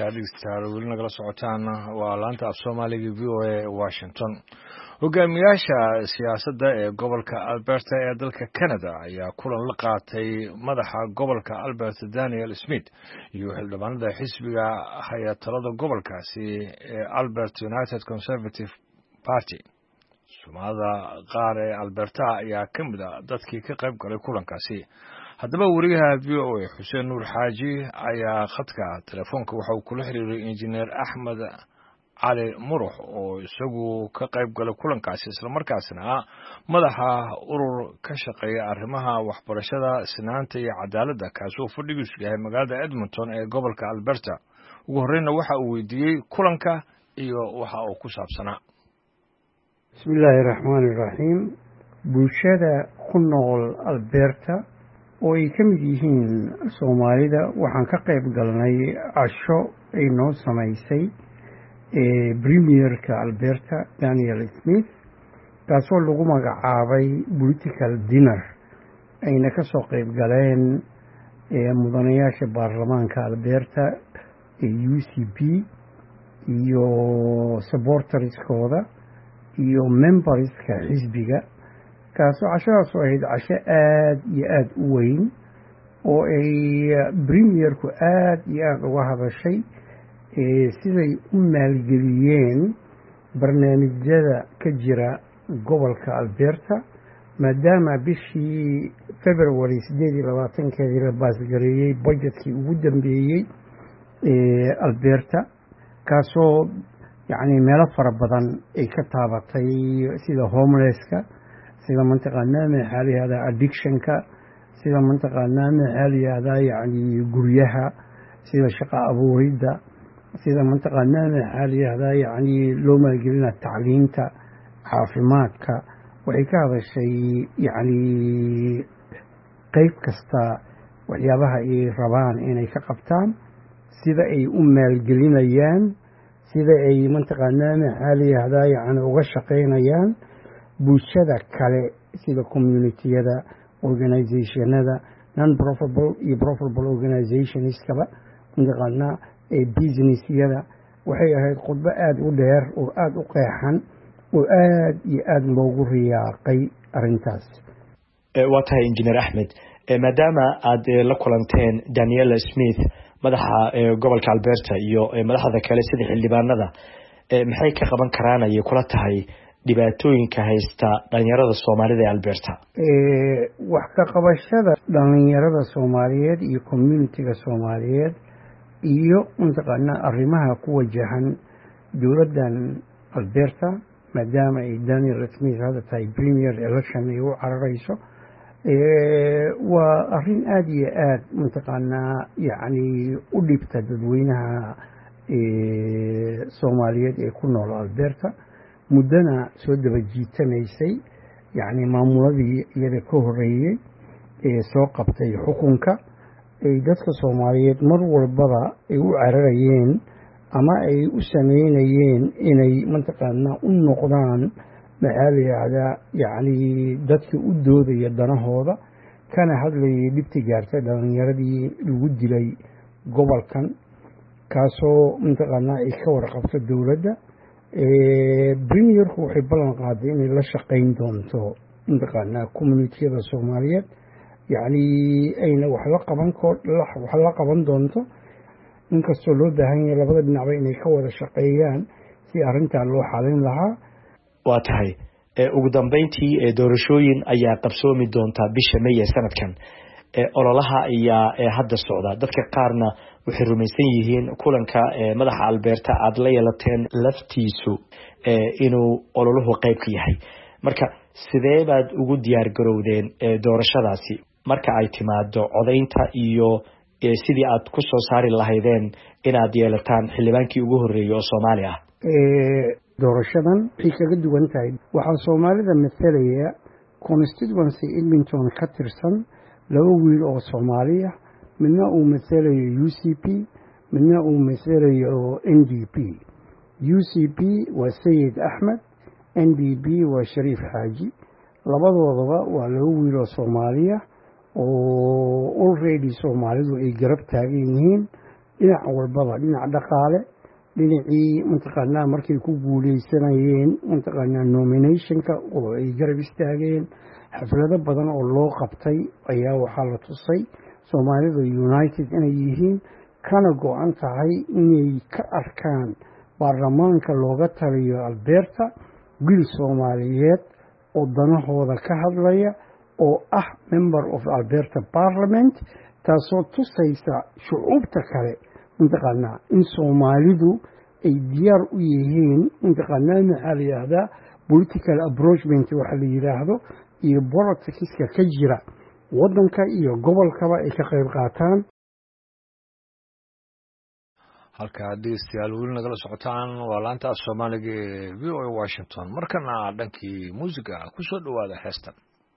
halkaa dhegeystayaal weli nagala socotaan waa laanta af soomaaliga v o a washington hogaamiyaasha siyaasadda ee gobolka alberta ee dalka canada ayaa kulan la qaatay madaxa gobolka alberta daniel smith iyo xildhibaanada xisbiga haya talada gobolkaasi ee albert united conservative party soomaalida qaar ee alberta ayaa ka mid a dadkii ka qayb galay kulankaasi haddaba wariyaha v o a xuseen nuur xaaji ayaa khadka telefoonka waxa uu kula xiriiray injineer axmed cali murux oo isagu ka qayb galay kulankaasi islamarkaasna madaxa urur ka shaqeeya arrimaha waxbarashada sinaanta iyo cadaaladda kaasoo fadhigiisu yahay magaalada edmonton ee gobolka alberta ugu horreyna waxa uu weydiiyey kulanka iyo waxa uu ku saabsanaa bismillaahi raxmaani raxiim bulshada ku nool alberta oo ay ka mid yihiin soomaalida waxaan ka qayb galnay casho ay noo samaysay premierka alberta daniel smith kaasoo lagu magacaabay political dinner ayna ka soo qayb galeen mudanayaasha baarlamaanka alberta ee u c p iyo supporterskooda iyo memberska xisbiga kaasoo cashadaas oo ahayd casho aada iyo aada u weyn oo ay premierku aada iyo aada uga hadashay siday u maalgeliyeen barnaamijyada ka jira gobolka alberta maadaama bishii february siddeed iyo labaatankeedii la baasgareeyey budgetkii ugu dambeeyey ee alberta kaasoo yacni meelo fara badan ay ka taabatay sida homelesska sida mantaqaanaa maxaa la yihahdaa addictionka sida mantaqaanaa maxaa la yihahdaa yacni guryaha sida shaqo abuuridda sida mantaqaanaa maxaa la yihahdaa yacni loo maalgelina tacliinta caafimaadka waxay ka hadashay yacni qeyb kasta waxyaabaha ay rabaan inay ka qabtaan sida ay u maalgelinayaan sida ay mantaqaanaa maxaa la yihahdaa yacni uga shaqaynayaan bulshada kale sida communitiyada organizationada non profitable iyo profitable organizationskaba mantaqaanaa ee businessyada waxay ahayd khudbo aada u dheer oo aada u qeexan oo aada iyo aada loogu riyaaqay arrintaas waa tahay injineer axmed maadaama aad la kulanteen daniel smith madaxa gobolka alberta iyo madaxda kale sida xildhibaanada maxay ka qaban karaan ayay kula tahay dhibaatooyinka haysta dhalinyarada soomaalida ee alberta wax ka qabashada dhalinyarada soomaaliyeed iyo communitiga soomaaliyeed iyo mataqaanaa arrimaha ku wajahan dowladdan alberta maadaama ay daniel smith hadda tahay premier election ay u cararayso waa arrin aada iyo aada mataqaanaa yacni u dhibta dadweynaha soomaaliyeed ee ku nool alberta muddana soo daba jiitanaysay yacni maamuladii iyada ka horreeyey ee soo qabtay xukunka ay dadka soomaaliyeed mar walbaba ay u cararayeen ama ay u sameynayeen inay mataqaanaa u noqdaan maxaa la yihahdaa yacni dadkii u doodaya danahooda kana hadlayay dhibti gaartay dhalinyaradii lagu dilay gobolkan kaasoo mataqaanaa ay ka warqabto dowladda premierku waxay ballan qaaday inay la shaqayn doonto mataqaanaa communitiyada soomaaliyeed yacni ayna wax la qaban wax la qaban doonto inkastoo loo baahan yahay labada dhinacba inay ka wada shaqeeyaan si arrintaa loo xalin lahaa waa tahay ugu dambeyntii doorashooyin ayaa qabsoomi doontaa bisha may ee sanadkan ololaha ayaa hadda socda dadka qaarna waxay rumaysan yihiin kulanka madaxa alberta aada la yeelateen laftiisu inuu ololuhu qayb ka yahay marka sidee baad ugu diyaar garowdeen doorashadaasi marka ay timaado codaynta iyo sidii aad ku soo saari lahaydeen inaad yeelataan xildhibaankii ugu horreeyay oo soomaali ah doorashadan waxay kaga duwan tahay waxaa soomaalida matalaya constituency edmonton ka tirsan laba wiil oo soomaaliya midna uu matalayo u c p midna uu matalayo n d p u c p waa sayid axmed n d p waa shariif xaaji labadoodaba waa laba wiil oo soomaaliya oo already soomaalidu ay garab taagan yihiin dhinac walbaba dhinac dhaqaale dhinacii mataqaanaa markay ku guuleysanayeen mataqaanaa nominationka oo ay garab istaageen xaflado badan oo loo qabtay ayaa waxaa la tusay soomaalida united inay yihiin kana go-an tahay inay ka arkaan baarlamaanka looga taliyo alberta wiil soomaaliyeed oo danahooda ka hadlaya oo ah member of alberta parliament taasoo tusaysa shucuubta kale mataqaanaa in soomaalidu ay diyaar u yihiin mataqaanaa maxaa la yidhaahdaa political approachment waxa la yidhaahdo iyo politicska ka jira waddanka iyo gobolkaba ay ka qayb qaataan halkaa dhegeystayaal weli nagala socotaan waa laanta af soomaaliga ee v o a washington markana dhankii muusiga ku soo dhowaada heestan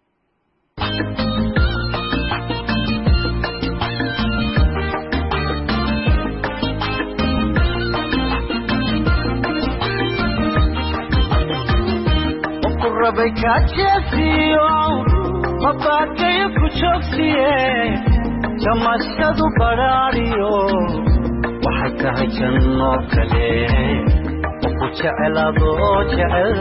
rabay ka jeesiyo mabakay ku joogsiye jamashadu baraariyo waxay tahay janno kale ku jecelaado jecel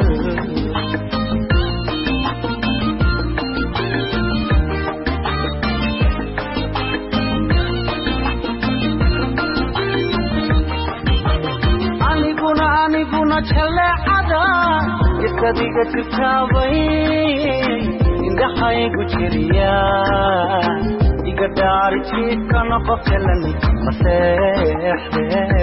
aniguna aniguna jaleecada isadiga jirtaabay indhaxaygu jiriya iga dhaari jiifkana qofkalani maseexde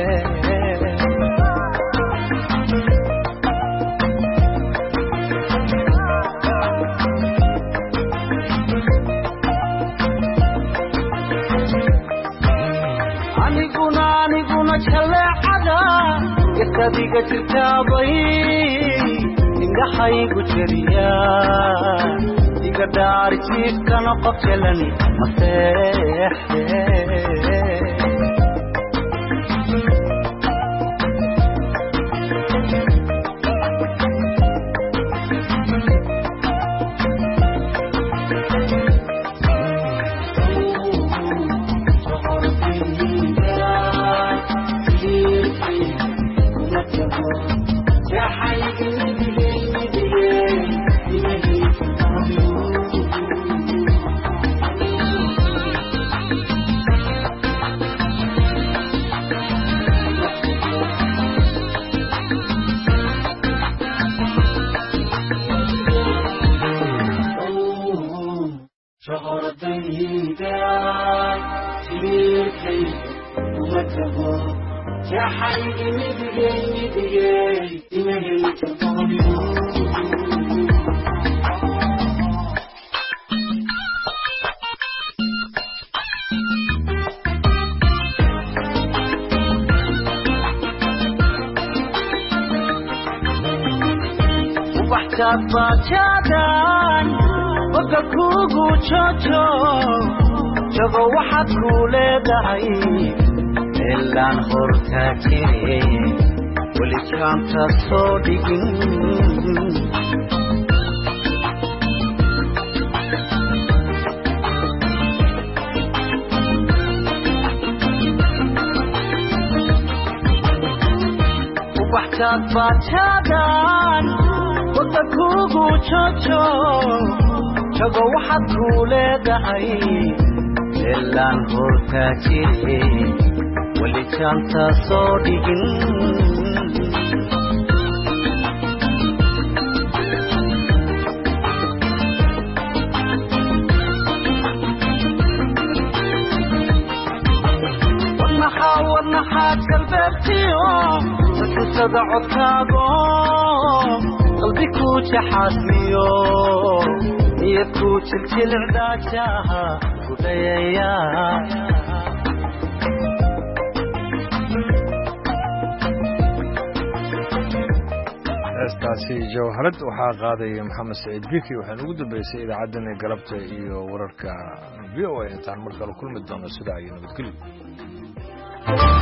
aniguna aniguna jaleecada isadiga jirtaabay indhaxaygu jiriya iga dhaari jiifkana qofkalani maseexde bajadan baka kugu jojo jago waxaad ku leedahay ilaan horta jire weli jaanta soo dhigin ubaxtaad bajadan baka kugu jojo jago waxaad ku leedahay ilaan horta jire weli jaanta soo dhigin wadnaxaa wadnaxaad galbeebtiyo dadkusada codkaago qalbi ku jaxaasmiyo niyad ku jiljilcdaajaha gudhayaya heestaasi jawharad waxaa qaadaya maxamed saciid biki waxaan ugu dambeysay idaacaddani galabta iyo wararka v o a intaan mar kale kulmi doono sidaa iyo nabadgelyo